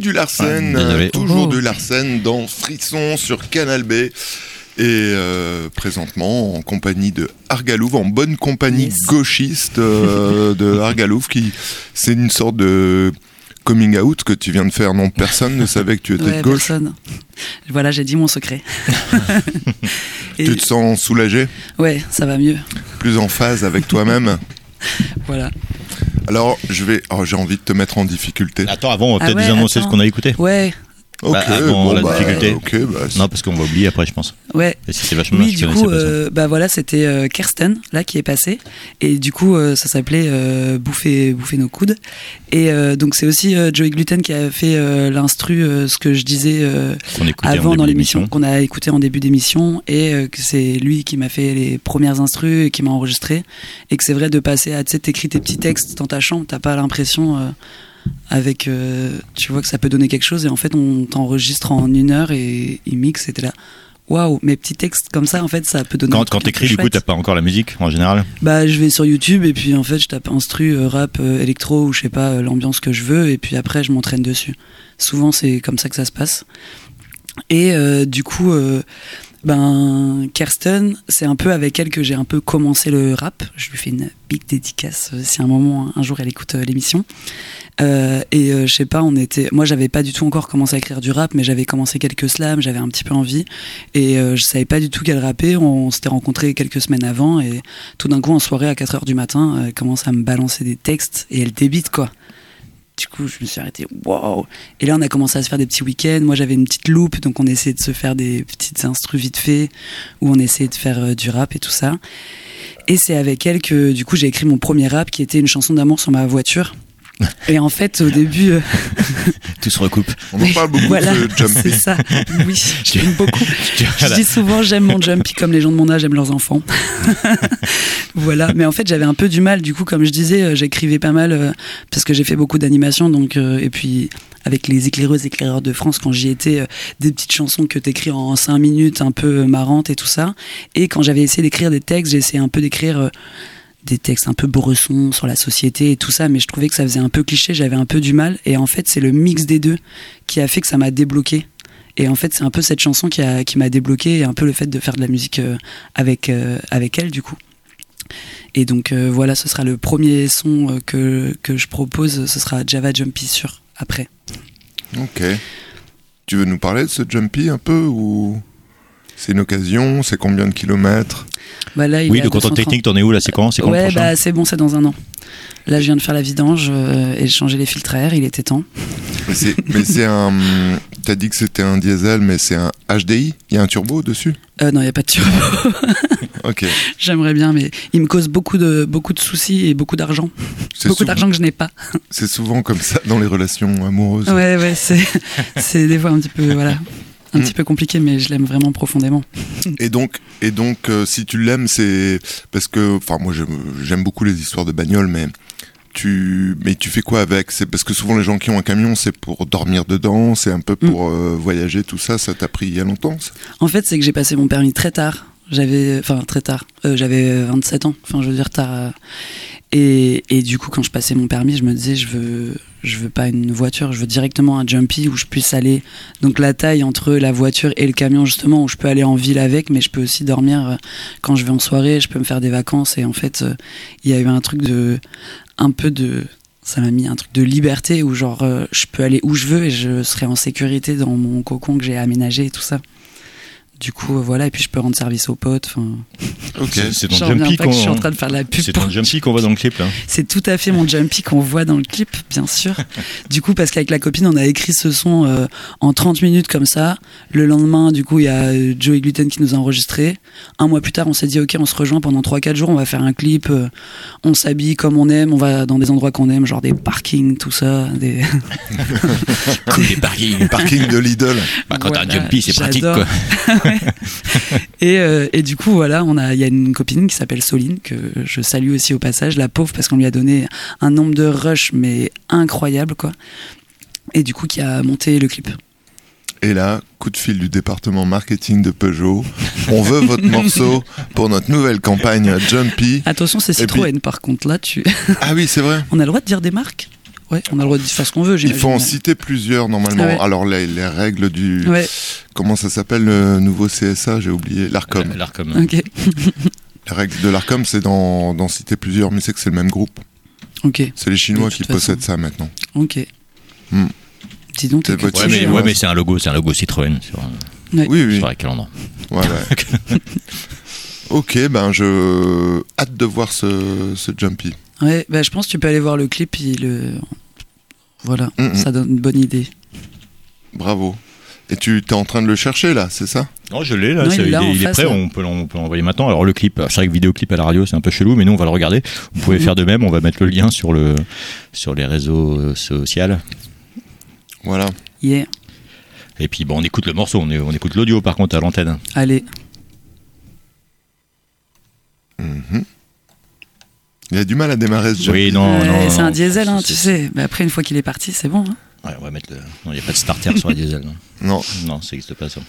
du Larsen, Ah, désolé. toujours Oh. du Larsen dans Frisson sur Canal B. Et euh, présentement en compagnie de Argalouf, en bonne compagnie Yes. gauchiste euh, de Argalouf, qui c'est une sorte de coming out que tu viens de faire. Non, personne ne savait que tu étais Ouais, de gauche. personne. Voilà, j'ai dit mon secret. Et- Tu te sens soulagé, Ouais, ça va mieux. plus en phase avec toi-même. Voilà. Alors, je vais. Oh, j'ai envie de te mettre en difficulté. Attends, avant, on va Ah peut-être ouais, nous annoncer attends. ce qu'on a écouté. Ouais, Ok, Bah, avant bon, la bah, difficulté. ok, bah, c'est- Non, parce qu'on va oublier après, je pense. ouais. Et si c'est vachement bien, Oui, je du connaissais coup, pas ça. euh, bah voilà, c'était euh, Kirsten là qui est passé, et du coup, euh, ça s'appelait euh, bouffer, bouffer nos coudes. Et euh, donc c'est aussi euh, Joey Gluten qui a fait euh, l'instru, euh, ce que je disais euh, Qu'on écoutait en avant début dans l'émission, d'émission. qu'on a écouté en début d'émission, et euh, que c'est lui qui m'a fait les premières instrus et qui m'a enregistré. Et que c'est vrai de passer à, tu sais, t'écris tes petits textes dans ta chambre, t'as pas l'impression. Euh, avec euh, tu vois que ça peut donner quelque chose, et en fait on t'enregistre en une heure et il mixe, et t'es là waouh, mes petits textes comme ça en fait ça peut donner un Quand, truc quand un peu t'écris, du coup, chouette. t'as pas encore la musique en général. Bah je vais sur YouTube et puis en fait je tape instru, euh, rap, euh, électro, ou je sais pas, euh, l'ambiance que je veux, et puis après je m'entraîne dessus. Souvent c'est comme ça que ça se passe. Et euh, du coup euh, ben Kirsten, c'est un peu avec elle que j'ai un peu commencé le rap. Je lui fais une big dédicace euh, si à un moment un jour elle écoute euh, l'émission. Euh, et euh, je sais pas, on était, moi j'avais pas du tout encore commencé à écrire du rap, mais j'avais commencé quelques slams, j'avais un petit peu envie, et euh, je savais pas du tout qu'elle rappait. On, on s'était rencontrés quelques semaines avant, et tout d'un coup en soirée à quatre heures du matin, elle commence à me balancer des textes et elle débite quoi. Du coup, je me suis arrêté, waouh! Et là, on a commencé à se faire des petits week-ends. Moi, j'avais une petite loupe, donc on essayait de se faire des petites instrus vite fait, où on essayait de faire euh, du rap et tout ça. Et c'est avec elle que, du coup, j'ai écrit mon premier rap, qui était une chanson d'amour sur ma voiture. Et en fait, au début, euh, Tout se recoupe. On en parle beaucoup voilà, de Jumpy. c'est ça. Oui, j'aime beaucoup. Je dis souvent, j'aime mon Jumpy comme les gens de mon âge aiment leurs enfants. Voilà. Mais en fait, j'avais un peu du mal. Du coup, comme je disais, euh, j'écrivais pas mal euh, parce que j'ai fait beaucoup d'animation. Donc, euh, et puis avec les éclaireuses, éclaireurs de France, quand j'y étais, euh, des petites chansons que t'écris en cinq minutes, un peu marrantes et tout ça. Et quand j'avais essayé d'écrire des textes, j'ai essayé un peu d'écrire. Euh, des textes un peu bressons sur la société et tout ça, mais je trouvais que ça faisait un peu cliché, j'avais un peu du mal, et en fait c'est le mix des deux qui a fait que ça m'a débloqué. Et en fait c'est un peu cette chanson qui, a, qui m'a débloqué, et un peu le fait de faire de la musique euh, avec, euh, avec elle du coup. Et donc euh, voilà, ce sera le premier son euh, que, que je propose, ce sera Java Jumpy sur après. Ok. Tu veux nous parler de ce Jumpy un peu, ou c'est une occasion? C'est combien de kilomètres? Bah là, il Oui, est à le contrôle deux cent trente. technique, t'en es où là? C'est quand? C'est quand le Ouais, prochain? bah c'est bon, c'est dans un an. Là, je viens de faire la vidange euh, et changer les filtres à air, il était temps. Mais c'est, mais c'est un. T'as dit que c'était un diesel, mais c'est un H D I? Il y a un turbo dessus? Euh, non, il n'y a pas de turbo. Ok. J'aimerais bien, mais il me cause beaucoup de, beaucoup de soucis et beaucoup d'argent. C'est Beaucoup souvent- d'argent que je n'ai pas. C'est souvent comme ça dans les relations amoureuses. Ouais, ouais, c'est, c'est des fois un petit peu, voilà, un Mm. petit peu compliqué, mais je l'aime vraiment profondément. Et donc, et donc euh, si tu l'aimes, c'est parce que, enfin, moi, j'aime, j'aime beaucoup les histoires de bagnole, mais tu, mais tu fais quoi avec? C'est parce que souvent les gens qui ont un camion, c'est pour dormir dedans, c'est un peu pour euh, voyager, tout ça. Ça t'a pris il y a longtemps, ça? En fait, c'est que j'ai passé mon permis très tard. J'avais, enfin, très tard. Euh, j'avais vingt-sept ans. Enfin, je veux dire tard. euh. Et, et du coup, quand je passais mon permis, je me disais, je veux, je veux pas une voiture, je veux directement un Jumpy où je puisse aller. Donc la taille entre la voiture et le camion, justement, où je peux aller en ville avec, mais je peux aussi dormir euh, quand je vais en soirée. Je peux me faire des vacances. Et en fait, euh, il y a eu un truc de, un peu de. Ça m'a mis un truc de liberté où genre euh, je peux aller où je veux et je serai en sécurité dans mon cocon que j'ai aménagé et tout ça. Du coup, euh, voilà, et puis je peux rendre service aux potes. Ok. C'est, c'est ton J'en reviens Jumpy pas que qu'on... je suis en train de faire de la pub. C'est pour- ton Jumpy qu'on voit dans le clip là. C'est tout à fait mon Jumpy qu'on voit dans le clip, bien sûr. Du coup, parce qu'avec la copine, on a écrit ce son euh, en trente minutes comme ça. Le lendemain, du coup, il y a euh, Joey Gluten qui nous a enregistré. Un mois plus tard, on s'est dit, ok, on se rejoint pendant trois quatre jours, on va faire un clip. euh, on s'habille comme on aime, on va dans des endroits qu'on aime, genre des parkings, tout ça. Des... Comme des parkings. Le parking de Lidl. Bah, quand t'as un Voilà, Jumpy, c'est pratique j'adore. quoi. Ouais. Et, euh, et du coup, voilà, on a, il y a une copine qui s'appelle Soline, que je salue aussi au passage, la pauvre, parce qu'on lui a donné un nombre de rushs, mais incroyable, quoi. Et du coup, qui a monté le clip. Et là, coup de fil du département marketing de Peugeot. On veut votre morceau pour notre nouvelle campagne Jumpy. Attention, c'est Et puis- Citroën, par contre, là, tu. Ah oui, c'est vrai. On a le droit de dire des marques? ouais, on a le droit de faire ce qu'on veut. Il faut en citer plusieurs normalement. Ouais. Alors les, les règles du, ouais. comment ça s'appelle le nouveau C S A, j'ai oublié, l'Arcom. L'Arcom. Ok. Les règles de l'Arcom, c'est d'en, d'en citer plusieurs, mais c'est que c'est le même groupe. Ok. C'est les Chinois qui façon. possèdent ça maintenant. Ok. Hmm. Dis donc, t'es C'est votre Ouais, mais, sujet, ouais, hein. mais c'est un logo, c'est un logo Citroën sur, Ouais. Oui, oui. sur la calandre. Ouais, ouais. Ok, ben je hâte de voir ce, ce Jumpy. Ouais, bah, je pense que tu peux aller voir le clip. Il, le... Voilà, Mm-mm. ça donne une bonne idée. Bravo. Et tu es en train de le chercher là, c'est ça? Non, je l'ai là, Non, c'est- il est il, là, est, en il est face, prêt, là. on peut, l'en- on peut l'envoyer maintenant. Alors le clip, c'est vrai que vidéoclip à la radio c'est un peu chelou, mais nous on va le regarder. Vous pouvez Mhm. faire de même, on va mettre le lien sur, le, sur les réseaux euh, sociaux. Voilà. Yeah. Et puis bon, on écoute le morceau, on, est- on écoute l'audio par contre à l'antenne. Allez. Mhm. Il a du mal à démarrer ce Jumpy. Oui, non, Ouais, non. c'est un non, diesel, hein, c'est- tu sais. Mais après, une fois qu'il est parti, c'est bon. Hein. Ouais, on va mettre le. Non, il n'y a pas de starter sur la diesel. Non, Non. non ça n'existe pas ça.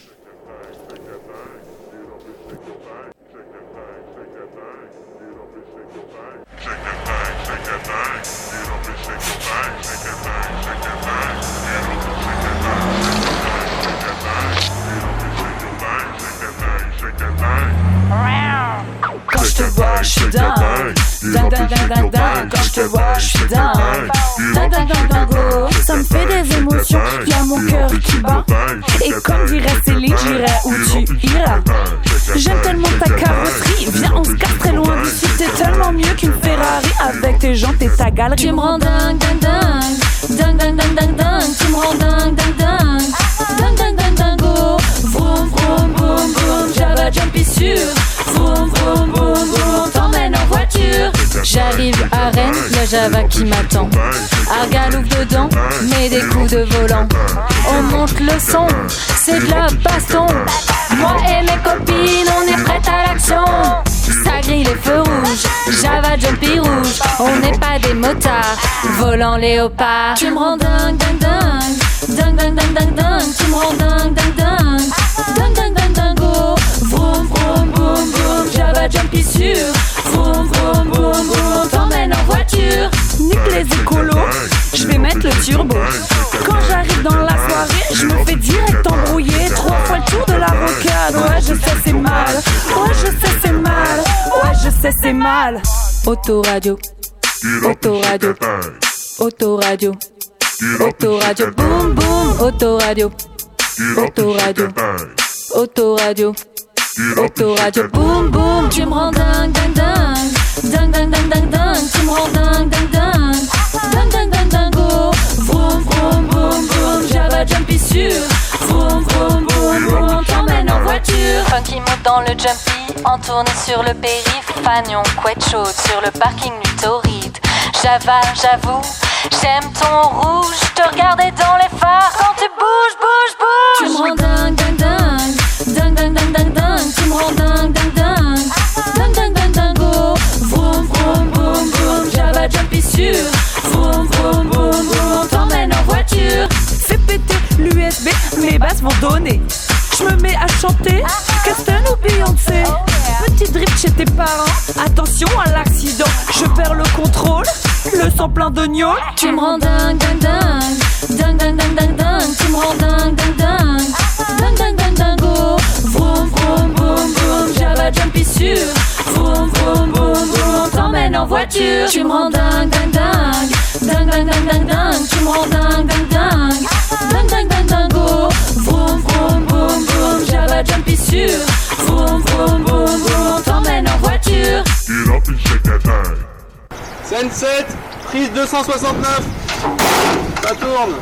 Quand je te vois, je suis dingue. Dingue, dingue, dingue, dingue, dingue. Quand je te vois, je suis dingue. Dingue, dingue, dingue, dingue, oh. Ça me fait des émotions. Y'a mon cœur qui bat. Et comme dirait Céline, j'irai où tu iras. J'aime tellement ta carrosserie. Viens, on se casse très loin d'ici. T'es tellement mieux qu'une Ferrari. Avec tes jantes et ta galerie. Tu me rends dingue, dingue, dingue. Dingue, dingue, dingue, dingue, dingue. Tu me rends dingue, dingue, dingue. Dingue, dingue, dingue, dingue, oh. Vroom, vroom, vroom, vroom. Java Jumpy sûr. Vroom, vroom, vroom, vroom. T'emmène en voiture. J'arrive à Rennes, le Java qui m'attend. Argalouf dedans, mets des coups de volant. On monte le son, c'est de la baston. Moi et mes copines, on est prêtes à l'action. Ça grille les feux rouges, Java Jumpy rouge. On n'est pas des motards, volant léopard. Tu me rends dingue, dingue, dingue. Dingue, dingue, dingue, dingue, dingue. Tu me rends dingue, dingue, dingue. Dingue, dingue, dingue, dingue, oh. Vroom, vroom, vroom, vroom. Java Jumpy sûr. Vroom, vroom, vroom, vroom. T'emmène en voiture. Nique les écolos, je vais mettre le turbo. Quand j'arrive dans la soirée, je me fais direct embrouiller. Trois fois le tour de la rocade. Ouais, je sais, c'est mal. Ouais, je sais, c'est mal. Ouais, je sais, c'est mal. Autoradio, autoradio, autoradio, autoradio, boum boum, autoradio, autoradio, autoradio, autoradio, boum boum. Tu me rends dingue, dingue, dingue, dingue, dingue, dingue, dingue, dingue. Tu me rends dingue, dingue, dingue, dingue, dingue, dingue, dingue, oh. Vroom, vroom, vroom, vroom. Java Jumpy sûr. Vroom, vroom, vroom, vroom. T'emmène en voiture. Funky monte dans le jumpy, en tournée sur le périph', fanion, couette chaude sur le parking du torride. Java, j'avoue, j'aime ton rouge, je te regardais dans les phares quand tu bouges, bouges, bouges. Tu me rends dingue, dingue, dingue, dingue, dingue, dingue, dingue, dingue. Tu me rends dingue, dingue, dingue, dingue, dingue, dingue, dingue, oh. Vroom, vroom, vroom, vroom. Java Jumpy sûr. Vroom, vroom, vroom, vroom. T'emmène en voiture. Fais péter l'U S B, mes basses vont donner. Je me mets à chanter, Caston ou Beyoncé. Petit drift chez tes parents, attention à l'accident. Je perds le contrôle, le sang plein d'oignons. Tu me rends dingue, dingue, dingue, dingue, dingue, dingue, dingue, dingue. Tu me rends dingue, dingue, dingue, dingue, dingue, dingue, dingue, oh. Vroom, vroom, vroom, vroom. Java Jumpy sûr. Vroom, vroom, vroom, vroom. T'emmène en voiture. Tu me rends dingue, dingue, dingue, dingue, dingue, dingue, dingue, dingue. Tu me rends dingue, dingue, dingue, dingue, dingue, dingue, dingue, oh. Vroom, vroom, vroom, vroom. Java Jumpy sûr. Vroom, vroom, vroom, vroom. T'emmène en voiture. Scène sept, prise deux cent soixante-neuf. Ça tourne.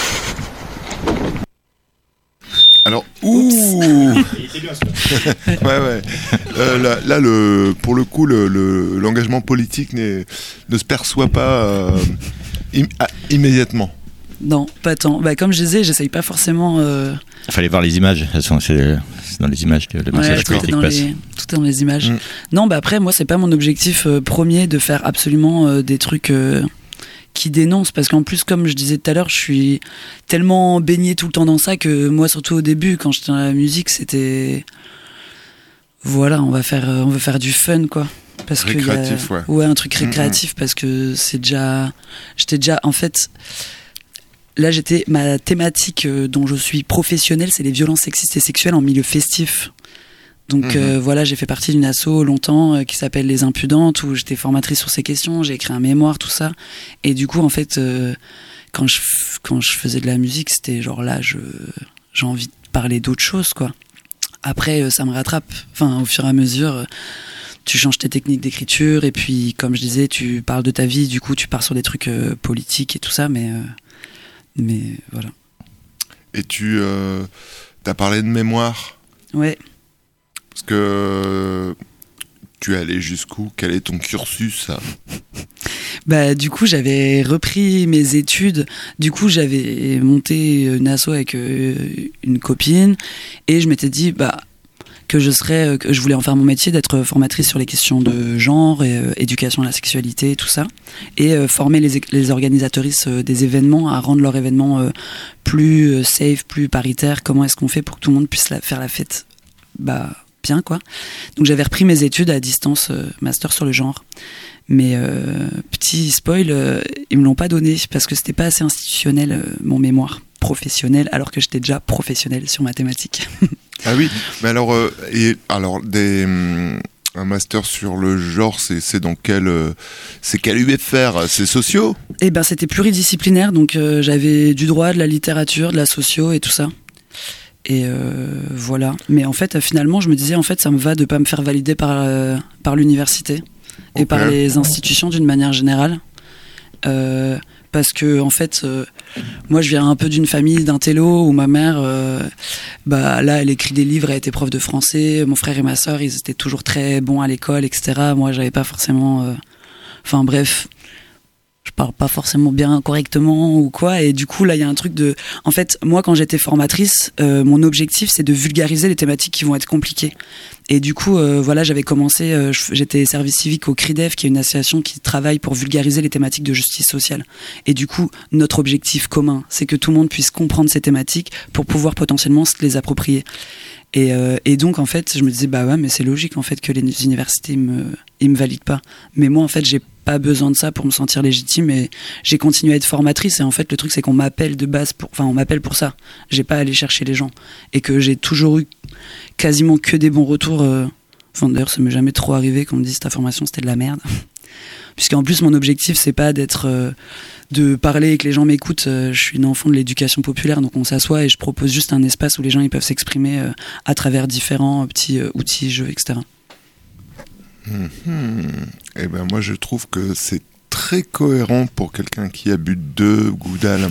Alors, ouh ouais, ouais. Euh, là, là, le, pour le coup, le, le, l'engagement politique n'est, ne se perçoit pas euh, im, ah, immédiatement. Non, pas tant. Bah, comme je disais, j'essaye pas forcément. Euh... Il fallait voir les images. C'est, c'est dans les images que le message ouais, politique dans passe. Les... Tout est dans les images. Mm. Non, bah après, moi, c'est pas mon objectif euh, premier de faire absolument euh, des trucs euh, qui dénoncent. Parce qu'en plus, comme je disais tout à l'heure, je suis tellement baigné tout le temps dans ça que moi, surtout au début, quand j'étais dans la musique, c'était. Voilà, on va faire, euh, on veut faire du fun, quoi. Parce récréatif, que y a, ouais. Ouais, un truc récréatif, mmh. parce que c'est déjà. J'étais déjà. En fait, là, j'étais. Ma thématique dont je suis professionnelle, c'est les violences sexistes et sexuelles en milieu festif. Donc mmh. euh, voilà, j'ai fait partie d'une asso longtemps euh, qui s'appelle Les Impudentes, où j'étais formatrice sur ces questions, j'ai écrit un mémoire, tout ça. Et du coup, en fait, euh, quand, je, quand je faisais de la musique, c'était genre là, je, j'ai envie de parler d'autres choses, quoi. Après, euh, ça me rattrape. Enfin, au fur et à mesure, euh, tu changes tes techniques d'écriture, et puis, comme je disais, tu parles de ta vie, du coup, tu pars sur des trucs euh, politiques et tout ça, mais, euh, mais voilà. Et tu euh, as parlé de mémoire. Ouais. Parce que tu es allé jusqu'où ? Quel est ton cursus ? Bah, du coup, j'avais repris mes études. Du coup, j'avais monté une asso avec euh, une copine. Et je m'étais dit bah, que je serais, que je voulais en faire mon métier, d'être formatrice sur les questions de genre, et, euh, éducation à la sexualité, tout ça. Et euh, former les, les organisatrices euh, des événements à rendre leur événement euh, plus euh, safe, plus paritaire. Comment est-ce qu'on fait pour que tout le monde puisse la, faire la fête bah, bien, quoi. Donc j'avais repris mes études à distance, euh, master sur le genre. Mais euh, petit spoil, euh, ils me l'ont pas donné parce que c'était pas assez institutionnel, euh, mon mémoire professionnel, alors que j'étais déjà professionnelle sur ma thématique. Ah oui, mais alors, euh, et, alors des, hum, un master sur le genre, c'est, c'est dans quel, euh, c'est quel U F R ? C'est sociaux ? Eh ben c'était pluridisciplinaire, donc euh, j'avais du droit, de la littérature, de la socio et tout ça. Et euh, voilà. Mais en fait, finalement, je me disais, en fait, ça me va de pas me faire valider par, euh, par l'université et okay. par les institutions d'une manière générale. Euh, parce que, en fait, euh, moi, je viens un peu d'une famille d'intello où ma mère, euh, bah, là, elle écrit des livres, elle était prof de français. Mon frère et ma sœur, ils étaient toujours très bons à l'école, et cetera. Moi, j'avais pas forcément. Enfin, euh... bref. Je parle pas forcément bien correctement ou quoi, et du coup là il y a un truc de, en fait moi quand j'étais formatrice, euh, mon objectif c'est de vulgariser les thématiques qui vont être compliquées, et du coup euh, voilà j'avais commencé, euh, j'étais service civique au CRIDEF, qui est une association qui travaille pour vulgariser les thématiques de justice sociale, et du coup notre objectif commun c'est que tout le monde puisse comprendre ces thématiques pour pouvoir potentiellement se les approprier. Et, euh, et donc en fait je me disais bah ouais mais c'est logique en fait que les universités me, ils me valident pas, mais moi en fait j'ai pas besoin de ça pour me sentir légitime, et j'ai continué à être formatrice, et en fait le truc c'est qu'on m'appelle de base pour, enfin on m'appelle pour ça, j'ai pas à aller chercher les gens, et que j'ai toujours eu quasiment que des bons retours, euh... enfin d'ailleurs ça m'est jamais trop arrivé qu'on me dise ta formation c'était de la merde, puisqu'en plus mon objectif c'est pas d'être euh, de parler et que les gens m'écoutent, euh, je suis une enfant de l'éducation populaire, donc on s'assoit et je propose juste un espace où les gens ils peuvent s'exprimer euh, à travers différents euh, petits euh, outils, jeux, et cetera. Mmh. Eh ben moi je trouve que c'est très cohérent pour quelqu'un qui a bu deux goudales.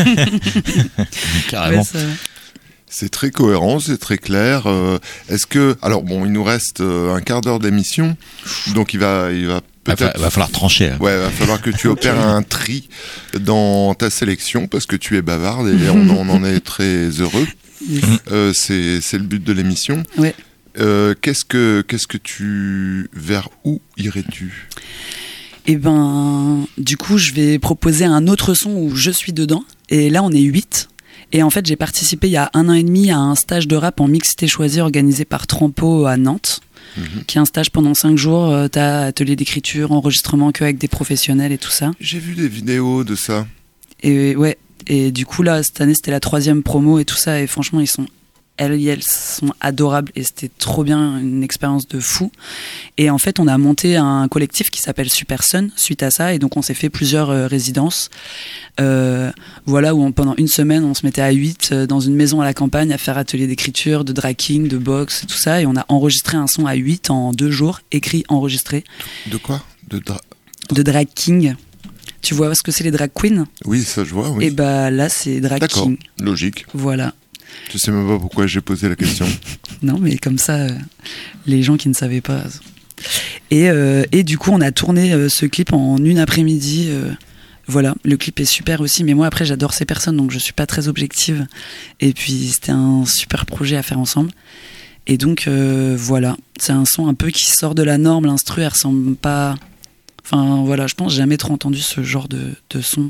Carrément. Ouais, ça... C'est très cohérent, c'est très clair. Euh, est-ce que, alors bon, il nous reste euh, un quart d'heure d'émission, donc il va, il va peut-être. Il va, va falloir trancher. Hein. Ouais, il va falloir que tu opères un tri dans ta sélection parce que tu es bavarde et on, on en est très heureux. Euh, c'est, c'est le but de l'émission. Ouais. Euh, qu'est-ce que, qu'est-ce que tu, vers où irais-tu ? Eh ben, du coup, je vais proposer un autre son où je suis dedans. Et là, on est huit. Et en fait, j'ai participé il y a un an et demi à un stage de rap en mixité choisie organisé par Trampo à Nantes, mmh. qui est un stage pendant cinq jours. Euh, t'as atelier d'écriture, enregistrement que avec des professionnels et tout ça. J'ai vu des vidéos de ça. Et ouais. Et du coup, là, cette année, c'était la troisième promo et tout ça. Et franchement, ils sont... Elles, elles sont adorables et c'était trop bien, une expérience de fou. Et en fait, on a monté un collectif qui s'appelle Super Sun suite à ça, et donc on s'est fait plusieurs euh, résidences. Euh, voilà, où on, pendant une semaine, on se mettait à huit euh, dans une maison à la campagne à faire atelier d'écriture, de drag king, de boxe, tout ça, et on a enregistré un son à huit en deux jours, écrit, enregistré. De quoi ? De, dra- de drag king. Tu vois ce que c'est les drag queens ? Oui, ça je vois, oui. Et bah là, c'est drag D'accord, king. Logique. Voilà. Je sais même pas pourquoi j'ai posé la question. Non, mais comme ça, euh, les gens qui ne savaient pas. Et, euh, et du coup, on a tourné euh, ce clip en une après-midi. Euh, voilà, le clip est super aussi, mais moi après, j'adore ces personnes, donc je suis pas très objective. Et puis, c'était un super projet à faire ensemble. Et donc, euh, voilà, c'est un son un peu qui sort de la norme. L'instru, elle ressemble pas. Enfin, voilà, je pense que j'ai jamais trop entendu ce genre de, de son.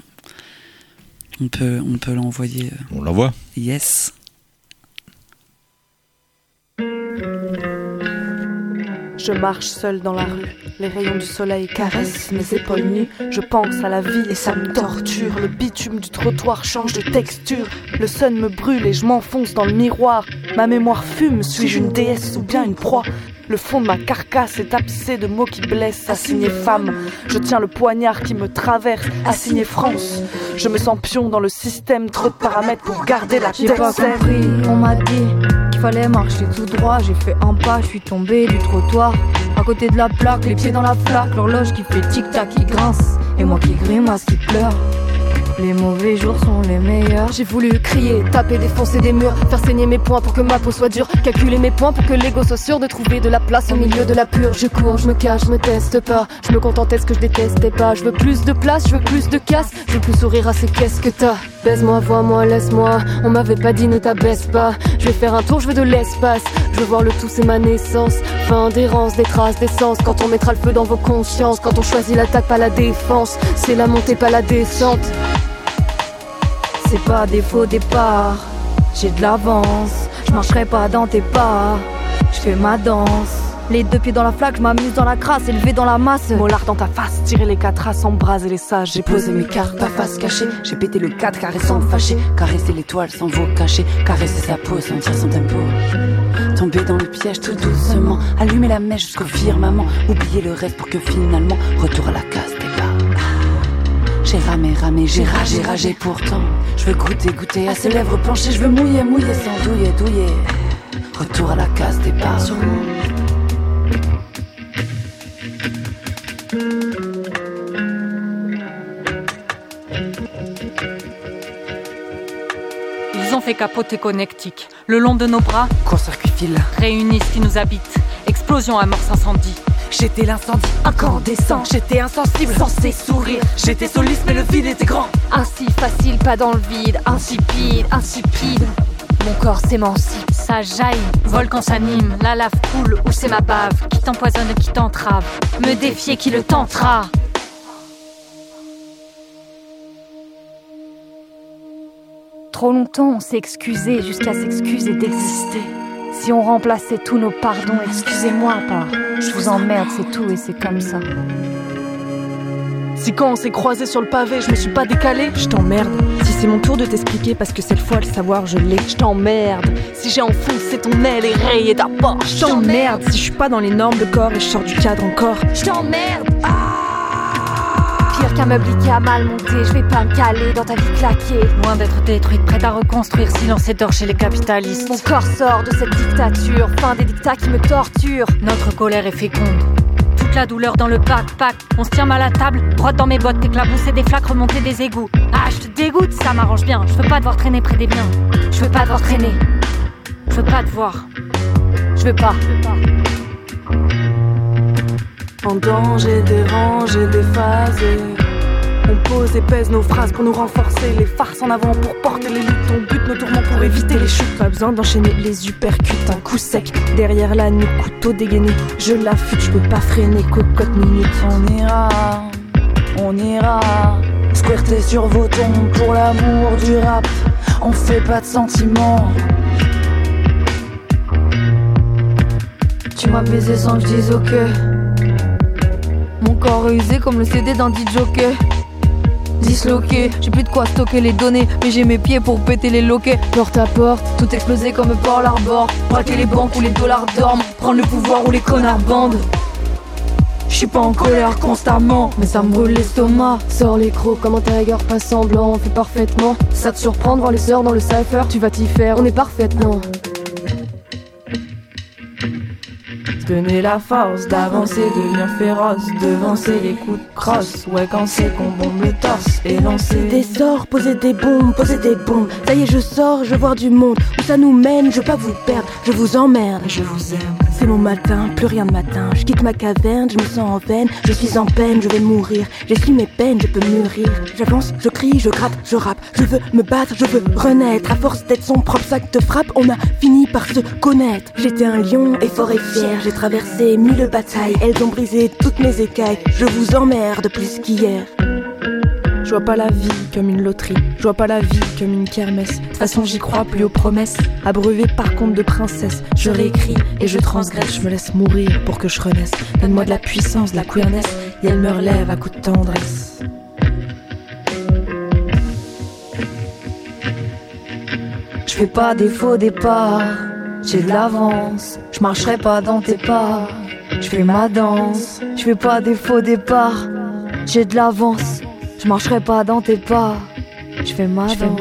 On peut, on peut l'envoyer. Euh... On l'envoie ? Yes. Je marche seule dans la rue, Les rayons du soleil caressent mes épaules nues. Je pense à la vie et ça me torture. Le bitume du trottoir change de texture. Le sun me brûle et je m'enfonce dans le miroir. Ma mémoire fume, suis-je une déesse ou bien une proie? Le fond de ma carcasse est tapissé de mots qui blessent. Assigné femme, je tiens le poignard qui me traverse. Assigné France, je me sens pion dans le système. Trop de paramètres pour garder la tête. J'ai pas compris, on m'a dit qu'il fallait marcher tout droit. J'ai fait un pas, je suis tombé du trottoir. À côté de la plaque, les pieds dans la flaque. L'horloge qui fait tic-tac, qui grince. Et moi qui grimace, qui pleure. Les mauvais jours sont les meilleurs. J'ai voulu crier, taper, défoncer des murs, faire saigner mes poings pour que ma peau soit dure, calculer mes points pour que l'ego soit sûr de trouver de la place au milieu de la purge. Je cours, je me cache, je me teste pas. Je me contentais ce que je détestais pas. Je veux plus de place, je veux plus de casse. Je veux plus sourire à ces caisses que t'as. Baise-moi, vois-moi, laisse-moi. On m'avait pas dit ne t'abaisse pas. Je vais faire un tour, je veux de l'espace. Je veux voir le tout, c'est ma naissance. Fin d'errance, des traces d'essence. Quand on mettra le feu dans vos consciences. Quand on choisit l'attaque, pas la défense. C'est la montée, pas la descente. C'est pas des faux départs, j'ai de l'avance. Je marcherai pas dans tes pas, je fais ma danse. Les deux pieds dans la flaque, je m'amuse dans la crasse, élevé dans la masse. Mollard dans ta face, tirer les quatre as, embraser les sages. J'ai posé mes cartes, ta face cachée. J'ai pété le quatre, caressant fâché. Caresser l'étoile sans vous cacher. Caresser sa peau, sentir son tempo. Tomber dans le piège tout doucement. Allumer la mèche jusqu'au firmament. Oublier le reste pour que finalement, retour à la case départ. J'ai ramé, ramé, j'ai ragé, ragé pourtant. Je veux goûter, goûter à ses lèvres planchées. Je veux mouiller, mouiller sans douiller, douiller. Retour à la case départ. Ils ont fait capoter connectique. Le long de nos bras, court-circuit fil. Réunissent ce qui nous habite. Explosion, amorce, incendie. J'étais l'incendie incandescent. J'étais insensible, censé sourire. J'étais soliste mais le vide était grand. Ainsi facile, pas dans le vide. Insipide, insipide. Mon corps s'émancipe. Ça jaillit, volcan s'anime. La lave coule ou c'est ma bave. Qui t'empoisonne, qui t'entrave. Me défier, qui le tentera. Trop longtemps on s'est excusé jusqu'à s'excuser d'exister. Si on remplaçait tous nos pardons, excusez-moi par je vous emmerde, c'est tout et c'est comme ça. Si quand on s'est croisés sur le pavé, je me suis pas décalée, je t'emmerde. Si c'est mon tour de t'expliquer parce que cette fois le savoir je l'ai, je t'emmerde. Si j'ai enfoncé ton aile et rayé ta porte, je t'emmerde. Si je suis pas dans les normes de corps et je sors du cadre encore, je t'emmerde. Pire qu'un meuble Ikea mal monté, je vais pas me caler dans ta vie claquée. Loin d'être détruite, prête à reconstruire, silence et torcher les capitalistes. Mon corps sort de cette dictature, fin des dictats qui me torturent. Notre colère est féconde. Toute la douleur dans le backpack. On se tient mal à table, droite dans mes bottes, t'éclabousser des flaques, remonter des égouts. Ah, je te dégoûte, ça m'arrange bien. Je veux pas devoir traîner près des biens. Je veux pas devoir traîner. Je veux pas te voir. Je veux pas. En danger, dérangé, déphasé. On pose et pèse nos phrases pour nous renforcer. Les farces en avant pour porter les luttes. On bute nos tourments pour éviter les chutes. Pas besoin d'enchaîner les uppercuts. Un coup sec, derrière la nuque, couteau dégainé. Je l'affûte, je peux pas freiner, cocotte minute. On ira, on ira squirter sur vos tombes pour l'amour du rap. On fait pas de sentiments. Tu m'as baisé sans que je dise ok. Mon corps est usé comme le C D d'un D J jockey. Disloqué, j'ai plus de quoi stocker les données, mais j'ai mes pieds pour péter les loquets. Porte à porte, tout exploser comme Pearl Harbor. Braquer les banques où les dollars dorment, prendre le pouvoir où les connards bandent. J'suis pas en colère constamment, mais ça me brûle l'estomac. Sors les crocs comme un tiger, pas semblant, on fait parfaitement. Ça te surprend de voir les sœurs dans le cypher, tu vas t'y faire, on est parfaitement. Donner la force d'avancer, devenir féroce, devancer les coups de crosse. Ouais, quand c'est qu'on bombe le torse et lancer des sorts, poser des bombes, poser des bombes. Ça y est, je sors, je veux voir du monde. Où ça nous mène, je veux pas vous perdre. Je vous emmerde, je vous aime. C'est mon matin, plus rien de matin. Je quitte ma caverne, je me sens en veine. Je suis en peine, je vais mourir. J'essuie mes peines, je peux mûrir. J'avance, je crie, je gratte, je rappe. Je veux me battre, je veux renaître. À force d'être son propre sac de frappe, on a fini par se connaître. J'étais un lion et fort et fier. J'ai traversé mille batailles, elles ont brisé toutes mes écailles. Je vous emmerde plus qu'hier. vois pas la vie comme une loterie, je vois pas la vie comme une kermesse. De toute façon j'y crois plus aux promesses, abreuvé par conte de princesse. Je réécris et je transgresse, je me laisse mourir pour que je renaisse. Donne-moi de la puissance, de la queerness, et elle me relève à coups de tendresse. Je fais pas des faux départs, j'ai de l'avance, je marcherai pas dans tes pas. Je fais ma danse, je fais pas des faux départs, j'ai de l'avance, je marcherai pas dans tes pas. Je fais ma danse.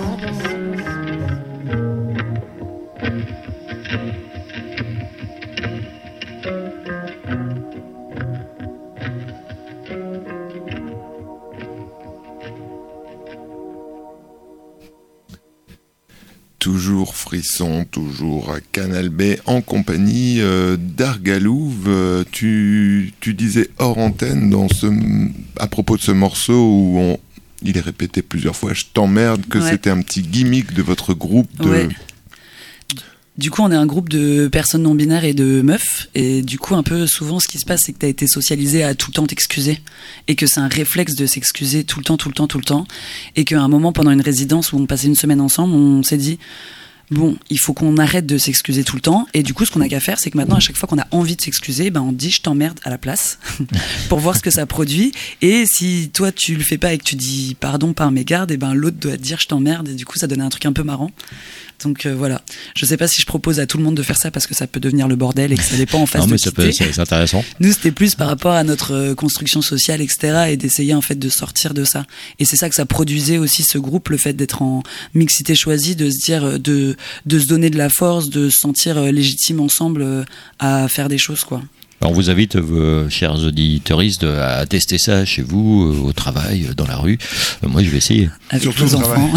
Toujours Frisson, toujours à Canal B, en compagnie euh, d'Argalouve. Euh, tu, tu disais hors antenne, dans ce, à propos de ce morceau où on, il est répété plusieurs fois, je t'emmerde, que ouais. c'était un petit gimmick de votre groupe de... Ouais. Du coup, on est un groupe de personnes non-binaires et de meufs. Et du coup, un peu souvent, ce qui se passe, c'est que tu as été socialisé à tout le temps t'excuser. Et que c'est un réflexe de s'excuser tout le temps, tout le temps, tout le temps. Et qu'à un moment, pendant une résidence où on passait une semaine ensemble, on s'est dit, bon, il faut qu'on arrête de s'excuser tout le temps. Et du coup, ce qu'on a qu'à faire, c'est que maintenant, à chaque fois qu'on a envie de s'excuser, ben, on dit je t'emmerde à la place pour voir ce que ça produit. Et si toi, tu le fais pas et que tu dis pardon par mégarde, et ben, l'autre doit te dire je t'emmerde. Et du coup, ça donne un truc un peu marrant. Donc euh, voilà, je sais pas si je propose à tout le monde de faire ça parce que ça peut devenir le bordel et que ça dépend en face non, de mais qui ça peut, c'est, c'est intéressant. Nous, c'était plus par rapport à notre euh, construction sociale, et cetera, et d'essayer en fait de sortir de ça. Et c'est ça que ça produisait aussi ce groupe, le fait d'être en mixité choisie, de se dire, euh, de de se donner de la force, de se sentir euh, légitime ensemble euh, à faire des choses, quoi. Alors on vous invite, euh, chers auditeurs, à tester ça chez vous, euh, au travail, euh, dans la rue. Euh, moi, je vais essayer. Avec Surtout vos enfants.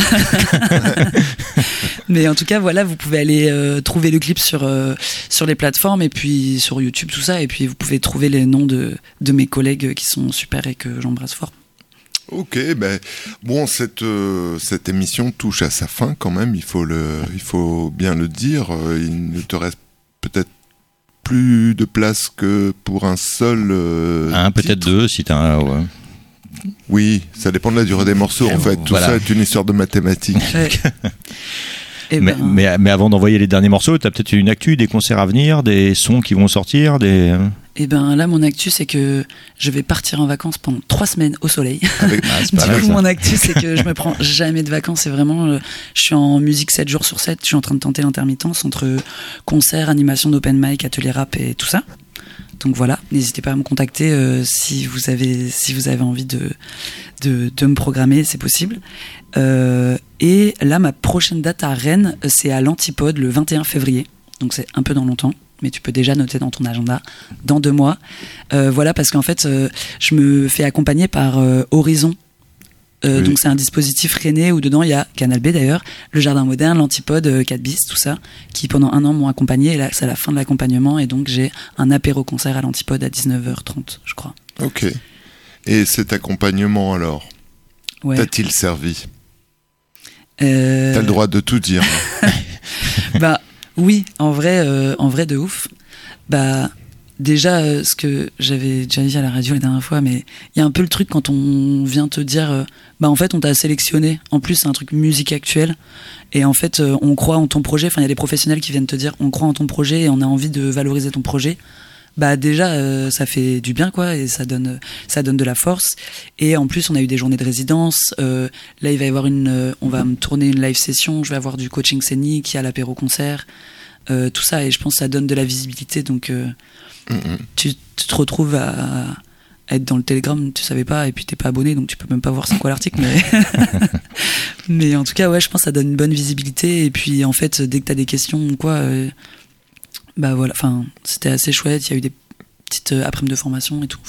Mais en tout cas, voilà, vous pouvez aller euh, trouver le clip sur euh, sur les plateformes et puis sur YouTube, tout ça. Et puis vous pouvez trouver les noms de de mes collègues qui sont super et que j'embrasse fort. Ok, ben bon, cette euh, cette émission touche à sa fin quand même. Il faut le, il faut bien le dire. Il ne te reste peut-être plus de place que pour un seul euh, un, peut-être deux, si t'as un... Ouais. Oui, ça dépend de la durée des morceaux, en fait. Tout voilà. Ça est une histoire de mathématiques. Ouais. Mais, ben... mais, mais avant d'envoyer les derniers morceaux, t'as peut-être une actu, des concerts à venir, des sons qui vont sortir, des... Et ben là, mon actu, c'est que je vais partir en vacances pendant trois semaines au soleil. Avec... Ah, c'est pas du mal, coup, ça. Mon actu, c'est que je me prends jamais de vacances. C'est vraiment, euh, je suis en musique sept jours sur sept. Je suis en train de tenter l'intermittence entre concerts, animation d'open mic, atelier rap et tout ça. Donc voilà, n'hésitez pas à me contacter euh, si vous avez si vous avez envie de de, de me programmer, c'est possible. Euh, et là, ma prochaine date à Rennes, c'est à l'Antipode le vingt et un février. Donc c'est un peu dans longtemps, mais tu peux déjà noter dans ton agenda dans deux mois. Euh, voilà, parce qu'en fait, euh, je me fais accompagner par euh, Horizon. Euh, oui. Donc c'est un dispositif rennais où dedans il y a Canal B d'ailleurs, le Jardin Moderne, l'Antipode, euh, quatre bis, tout ça, qui pendant un an m'ont accompagné. Et là, c'est la fin de l'accompagnement et donc j'ai un apéro-concert à l'Antipode à dix-neuf heures trente, je crois. Ok. Et cet accompagnement alors, ouais. T'a-t-il servi ? euh... T'as le droit de tout dire. Bah oui, en vrai, euh, en vrai de ouf. Bah déjà, euh, ce que j'avais déjà dit à la radio la dernière fois, mais il y a un peu le truc quand on vient te dire, euh, bah en fait on t'a sélectionné. En plus c'est un truc musique actuelle et en fait euh, on croit en ton projet. Enfin il y a des professionnels qui viennent te dire on croit en ton projet et on a envie de valoriser ton projet. Bah déjà euh, ça fait du bien quoi et ça donne ça donne de la force et en plus on a eu des journées de résidence. Euh, là il va y avoir une, euh, on va me tourner une live session. Je vais avoir du coaching scénique, il y a l'apéro concert, euh, tout ça et je pense que ça donne de la visibilité donc. Euh, Mmh. Tu, tu te retrouves à, à être dans le Telegram, tu savais pas, et puis t'es pas abonné, donc tu peux même pas voir c'est quoi l'article. Mais, mais en tout cas, ouais, je pense que ça donne une bonne visibilité. Et puis en fait, dès que t'as des questions ou quoi, euh, bah voilà, enfin, c'était assez chouette. Il y a eu des petites euh, après-midi de formation et tout.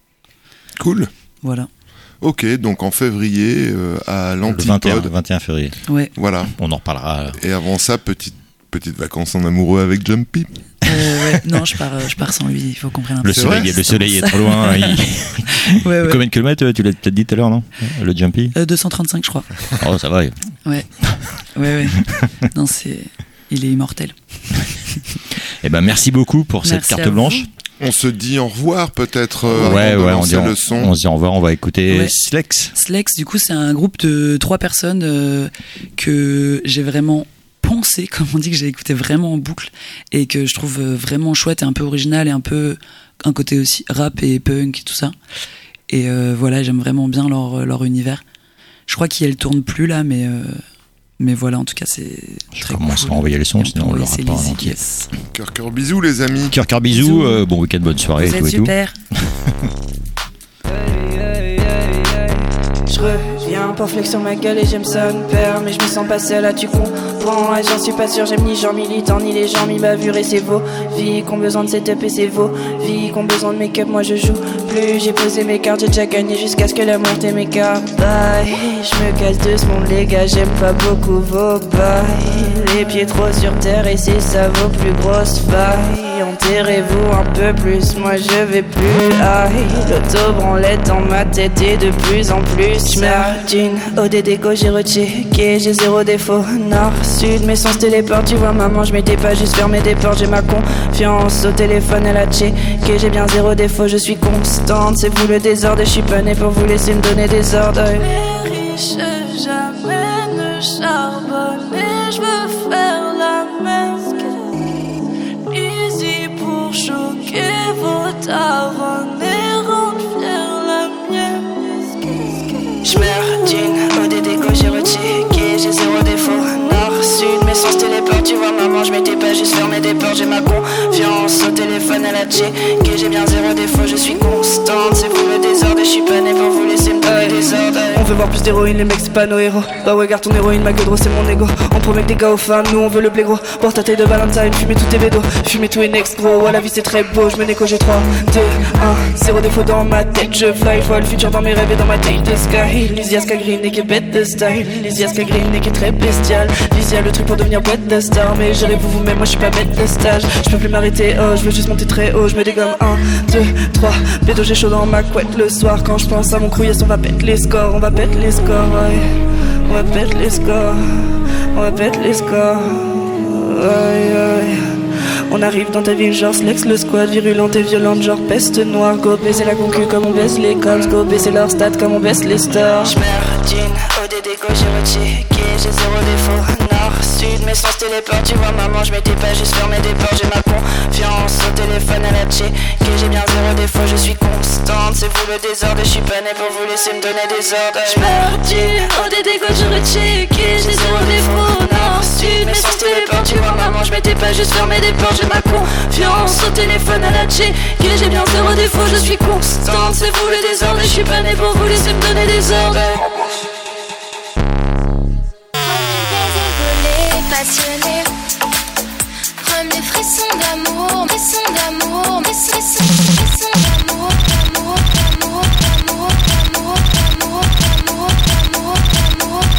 Cool. Voilà. Ok, donc en février euh, à l'Antipode. Le vingt et un février. Ouais. Voilà. On en reparlera. Et avant ça, petite petite vacances en amoureux avec Jumpy. Euh, ouais. Non, je pars, je pars sans lui. Il faut qu'on prenne un peu. Le soleil, le soleil est trop loin. Il... ouais, ouais. Combien de kilomètres tu l'as peut-être dit tout à l'heure, non ? Le Jumpy euh, deux cent trente-cinq, je crois. Oh, ça va. Ouais, ouais, ouais. Non, c'est, il est immortel. Eh ben, merci beaucoup pour merci cette carte blanche. On se dit au revoir peut-être euh, ouais, avant de ouais, lancer on dit, le on, son. on se dit au revoir, on va écouter Ouais. Slex. Slex, du coup, c'est un groupe de trois personnes euh, que j'ai vraiment poncé, comme on dit, que j'ai écouté vraiment en boucle et que je trouve vraiment chouette et un peu original et un peu un côté aussi rap et punk et tout ça. Et euh, voilà, j'aime vraiment bien leur, leur univers. Je crois qu'elle tourne plus là, mais, euh, mais voilà, en tout cas, c'est Je très commence cool. à envoyer les sons, sinon on Oui, l'aura c'est pas en Lizzy, entier. yes. Cœur, cœur, bisous les amis. Cœur, cœur, bisous, Bisous. euh, bon week-end, bonne soirée Vous et êtes tout et tout. super. Je reviens pour flex sur ma gueule et j'aime ça me perd. Mais je me sens pas seule là tu comprends. Et j'en suis pas sûr, j'aime ni gens militants ni les gens mi-bavures. Et c'est vos vies qui ont besoin de setup et c'est vos vies qui ont besoin de make-up. Moi je joue plus, j'ai posé mes cartes, j'ai déjà gagné jusqu'à ce que l'amour t'aime mes cartes. Bye, je me casse de ce monde les gars, j'aime pas beaucoup vos bails. Les pieds trop sur terre et c'est ça vos plus grosses failles. Enterrez-vous un peu plus, moi je vais plus. Aïe, l'autobranlette dans ma tête et de plus en plus. J'merdine, O D D go j'ai rechecké, j'ai zéro défaut. Nord, sud, mes sens téléportent, tu vois maman je m'étais pas juste fermé des portes. J'ai ma confiance au téléphone, elle a checké, j'ai bien zéro défaut, je suis constante. C'est vous le désordre, je suis pas né pour vous laisser me donner des ordres. Les riches jamais ne charbonnent et je veux faire la messe. Easy pour choquer vos taronnes et rendre fier la mienne. J'merdine, O D D go j'ai rechecké, j'ai zéro défaut. Nord, sud, mes sens téléportent, tu vois maman je m'étais pas juste fermé des portes. J'ai ma confiance au téléphone, elle a checké, j'ai bien zéro défaut, je suis constante. C'est vous le désordre, je suis pas né pour vous laisser me donner des ordres. On veut voir plus d'héroïne, les mecs c'est pas nos héros. Bah ouais garde ton héroïne, ma gueule c'est mon ego. On promet que des gars aux femmes, nous on veut le blé gros. Porte ta taille de Valentine, fumer tous tes bédos. Fumer tous les next gros, ouais la vie c'est très beau. Je me n'ai qu'au j'ai trois, deux, un. Zéro défaut dans ma tête, je fly. Je vois le futur dans mes rêves et dans ma tête de sky. Lysiaska green et qui est bête de style. Lysiaska green et qui est très bestial. Lysia le truc pour devenir boîte de star. Mais gérez-vous vous-même, moi je suis pas bête de stage. Je peux plus m'arrêter, oh je veux juste monter très haut. Je me dégomme, un, deux, trois. Bédo j'ai chaud dans ma couette le soir. Quand je pense à mon crew, yes on va pète les scores. On va pète les scores, ouais. On va pète les scores. On va pète les scores. Aïe aïe. On arrive dans ta ville genre Slex le squad. Virulente et violente genre peste noire. Go baiser la concu comme on baisse les coms. Go baiser leur stats comme on baisse les stars. J'merdine, O D D go j'ai rechecké, j'ai zéro défaut. Nord, sud, mes sens téléportent, tu vois maman je m'étais pas juste fermé des portes. J'ai ma confiance au téléphone, elle a checké, j'ai bien zéro défaut, je suis constante. C'est vous le désordre, je suis pas né pour vous laisser me donner des ordres. J'merdine, O D D go j'ai rechecké, j'ai zéro défaut. Nord, sud, mes sens téléportent, tu vois maman je m'étais pas juste fermé des portes. J'ai ma confiance au téléphone, elle a checké, j'ai bien zéro défaut, je suis constante. C'est vous le désordre, je suis pas né pour vous laisser me donner des ordres. Passionné, premier frisson d'amour, frisson d'amour, frisson, frisson, frisson.